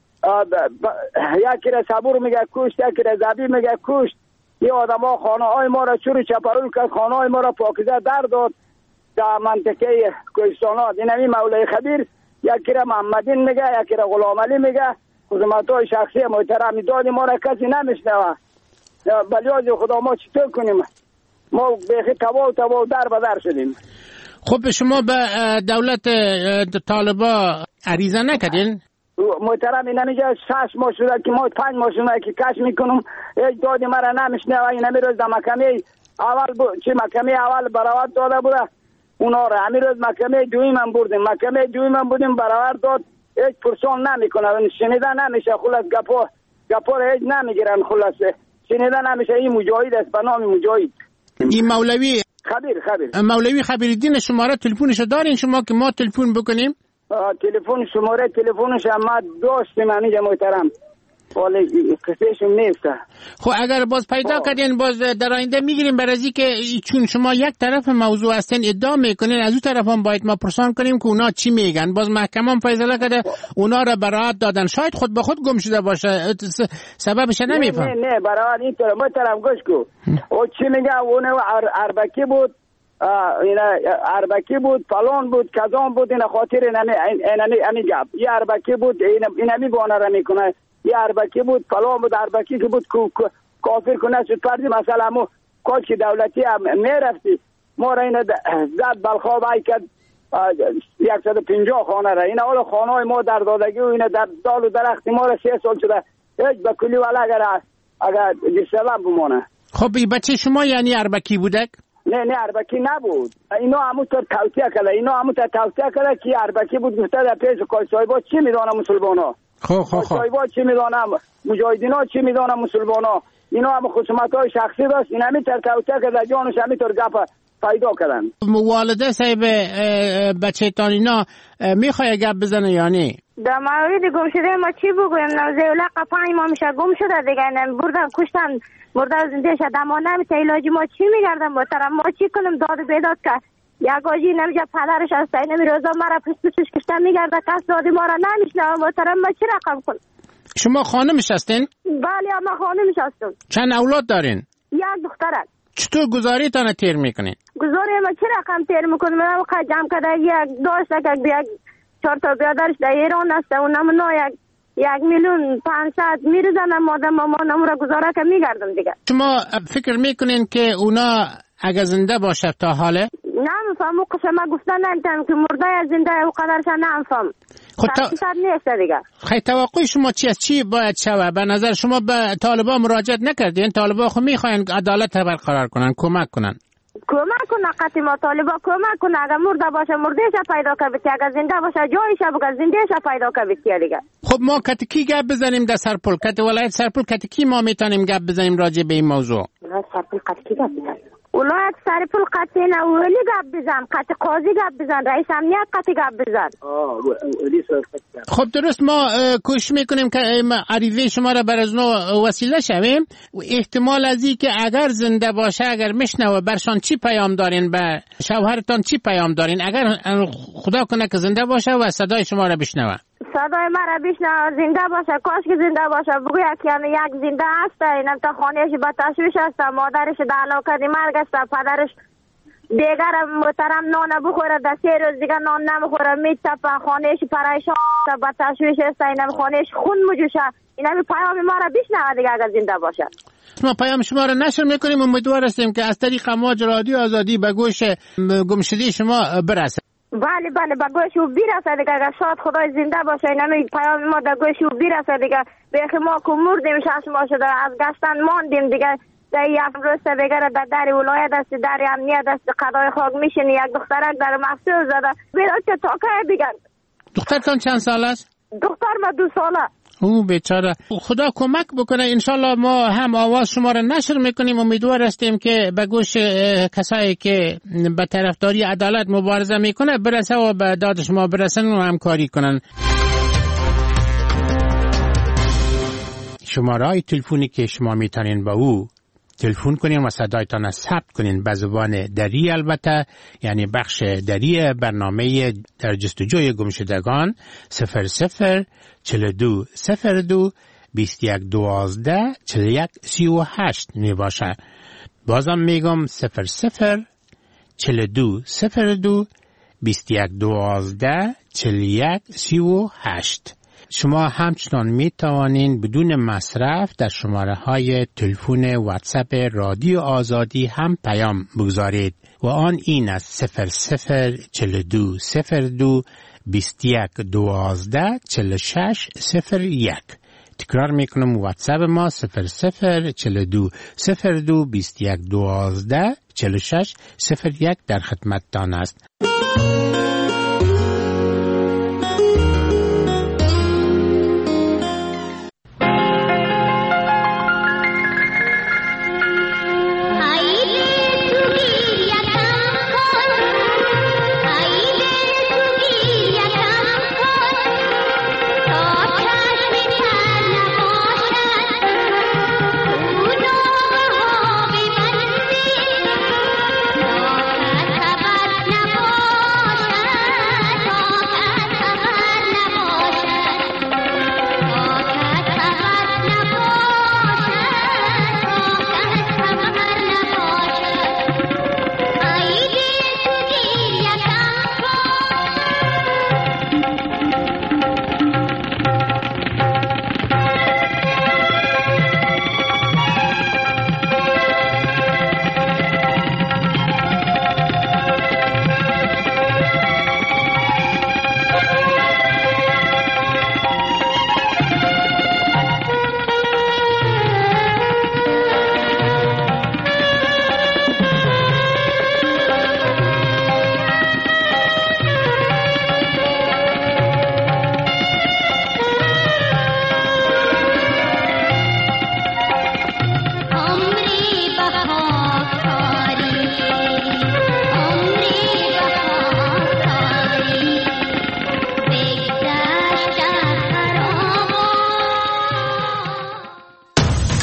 Speaker 18: یکی را صبور میگه کشت، یکی را زبی میگه کشت. یه آدم ها خانه های ما را چور چپرول کرد، خانه های ما را پاکیزه در داد در منطقه کوهستانات. این همی مولای خبیر یکی را محمدین میگه، یکی را غلام علی میگه. خدمت های شخصی محترم داد ما را کسی نمیشنوه. بلیاز خدا ما چطور کنیم؟ ما بیخی تبا در بدر شدیم.
Speaker 3: خب شما به دولت طالبا عریضه نکردین؟
Speaker 18: محترم این نمیجه 6 ماه شده که ما 5 ماه شده که کش میکنم هیچ دادی مرا نمیشنه. و این همی روز در محکمه اول چه محکمه اول براوت داده بوده اونا را. همی روز محکمه دویم هم بودیم براوت داد. هیچ پرسان نمیکنه شنیده نمیشه. خلاص گپا را هیچ نمیگیرن. خلاص شنیده نمیشه. این مجاهد است به نام مجاهد.
Speaker 3: این مولوی
Speaker 18: خبیر
Speaker 3: مولوی خبیرالدین شماره تلفنشو دارین شما که ما تلفن بکنیم؟
Speaker 18: تلفن شماره تلفنش ما داشتیم همینجا محترم. ولی قصهشون نیست.
Speaker 3: خب اگر باز پیدا کردین باز در آینده میگیریم برای که چون شما یک طرف موضوع هستین ادعا میکنین، از اون طرف هم باید ما پرسان کنیم که اونا چی میگن. باز محکمه هم فیصله کرده اونا را برائت دادن، شاید خود به خود گم شده باشه، سببش نمیفهم.
Speaker 18: نه برائت این طرف ما طرف گوش کو. او چی میگه اون اربکی بود، اینا اربکی بود، فلان بود، کذان بود، اینا خاطر اینمی گپ. یه اربکی بود، اینمی بانه را میکنه. یه اربکی بود، فلان بود، اربکی که بود کافر کنه شد پردی. مثلا همون کاش که دولتی هم میرفتی ما را اینا زد بلخواب های کرد 150 خانه را. اینا اول خانه های ما در دادگی و اینا در دال و درختی ما را 3 سال شده هیچ به کلی ولی اگر جسلم بمانه.
Speaker 3: خب این بچه شما یعنی اربکی بودک؟
Speaker 18: نه اربکی نبود. اینا همونطور توصیه کرده که اربکی بود. گفته در پیش کاشایبا چی میدانه مسلمان ها، کاشایبا چی میدانه، مجاهدین ها چی میدانه مسلمان ها. اینا هم خصومت های شخصی داشت. این همینطور توصیه کرده جانش همینطور گپ پیدا کردن.
Speaker 3: والده صاحب بچه تان اینا میخواه گپ بزنه یا نه؟
Speaker 11: در مورد گم شده ما چی بگویم؟ زیولق 5 ماه میشه گم شده دیگه، بردن کشتن مرده زنده شد. اما نمیشه علاجی ما چی میگردم محترم؟ ما چی کنم؟ داد بیداد که یک آجی نمیشه پدرش هست این روزا مرا پسش کشتن میگرده، کس دادی ما را نمیشنه محترم. ما چی رقم کنم؟
Speaker 3: شما خانمش هستین؟
Speaker 11: بله ما خانمش هستم.
Speaker 3: چند اولاد دارین؟
Speaker 11: یک دخترک.
Speaker 3: چطور گزاری تانه تیر میکنین؟
Speaker 11: گزاری ما چی رقم تیر میکنم؟ من وقت جمع کرده یک داشته که یک 4 تا بیادرش در ایران هسته و نمونا 1,500,000 میرزنم مادم مامانم را گزاره که میگردم دیگه.
Speaker 3: شما فکر میکنین که اونا اگه زنده باشه تا حاله؟
Speaker 11: نمیفهم. او شما گفتن نمیتونم که مرده یا زنده او قدرش نمیفهم. خود نیست دیگه.
Speaker 3: خیلی توقع شما چی است؟ چی باید شود؟ به نظر شما به طالبان مراجعت نکردین؟ طالبان خود میخواین عدالت برقرار کنن، کمک کنن.
Speaker 11: کمک کنه قطعی ما طالبا کمک کنه. اگر مرده باشه مردهش پیدا کنه، اگر زنده باشه جایش بگه زندهش پیدا کنه دیگه.
Speaker 3: خب ما کتکی گپ بزنیم در سرپل، کت ولایت سرپل کتکی ما میتونیم گپ بزنیم راجع به این موضوع.
Speaker 11: ولایت سرپل کتکی گپ بزنیم. ولایت سرپل قطعی نه ولی گپ بزن، قطعی قاضی گپ بزن، رئیس امنیت قطعی گپ بزن.
Speaker 3: خب درست ما کوشش میکنیم که عریضه شما را بر از نو وسیله شویم. احتمال از این که اگر زنده باشه، اگر میشنوه برشان چی پیام دارین، به شوهرتان چی پیام دارین اگر خدا کنه که زنده باشه و صدای شما را بشنوه؟
Speaker 11: صدای مرا بشنوه زنده باشه، کاش که زنده باشه. بگوید که یک زنده هست، اینم تا خانهش با تشویش هست، مادرش در علاقه مرگ است، پدرش دیگر محترم نان بخوره، در 3 روز دیگر نان نمیخوره، میتپه، خانهش پریشان است، با تشویش است، اینم خانهش خون مجوشه. اینم پیام ما را بشنوه دیگه اگر زنده باشه.
Speaker 3: ما پیام شما را نشر میکنیم، امیدوار هستیم که از طریق امواج رادیو آزادی به گوش گمشده شما برسه.
Speaker 11: بله به گوش او برسه دیگه. اگر شاید خدای زنده باشه اینم پیام ما در گوش او برسه دیگه. بیخی ما که مردیم 6 ماه شده از گشتن ماندیم دیگه. در یک روز دیگه در ولایت است، در امنیت است، قضای خاک میشینی. یک دخترک در محصول زده بیداد که تاکه بگرد.
Speaker 3: دخترتان چند سال است؟
Speaker 11: دختر ما 2 ساله.
Speaker 3: او بیچاره. خدا کمک بکنه. انشالله ما هم آواز شما را نشر میکنیم. امیدوار هستیم که به گوش کسایی که به طرفداری عدالت مبارزه میکنه برسه و به داد شما برسن و همکاری کنن. شماره تلفنی که شما میتونین با او تلفن کنین و صدایتان ثبت کنین به زبان دری، البته یعنی بخش دری برنامه در جستجوی گمشدگان 00 42 02 21 12 41 38 می باشه. بازم میگم 00 42 02 21 12 41 38. شما همچنان می توانین بدون مصرف در شماره های تلفن واتساپ رادیو آزادی هم پیام بگذارید و آن این است 00 42 02 21 12 46 01. تکرار میکنم واتساپ ما 00 42 02 21 12 46 01 در خدمتتان است.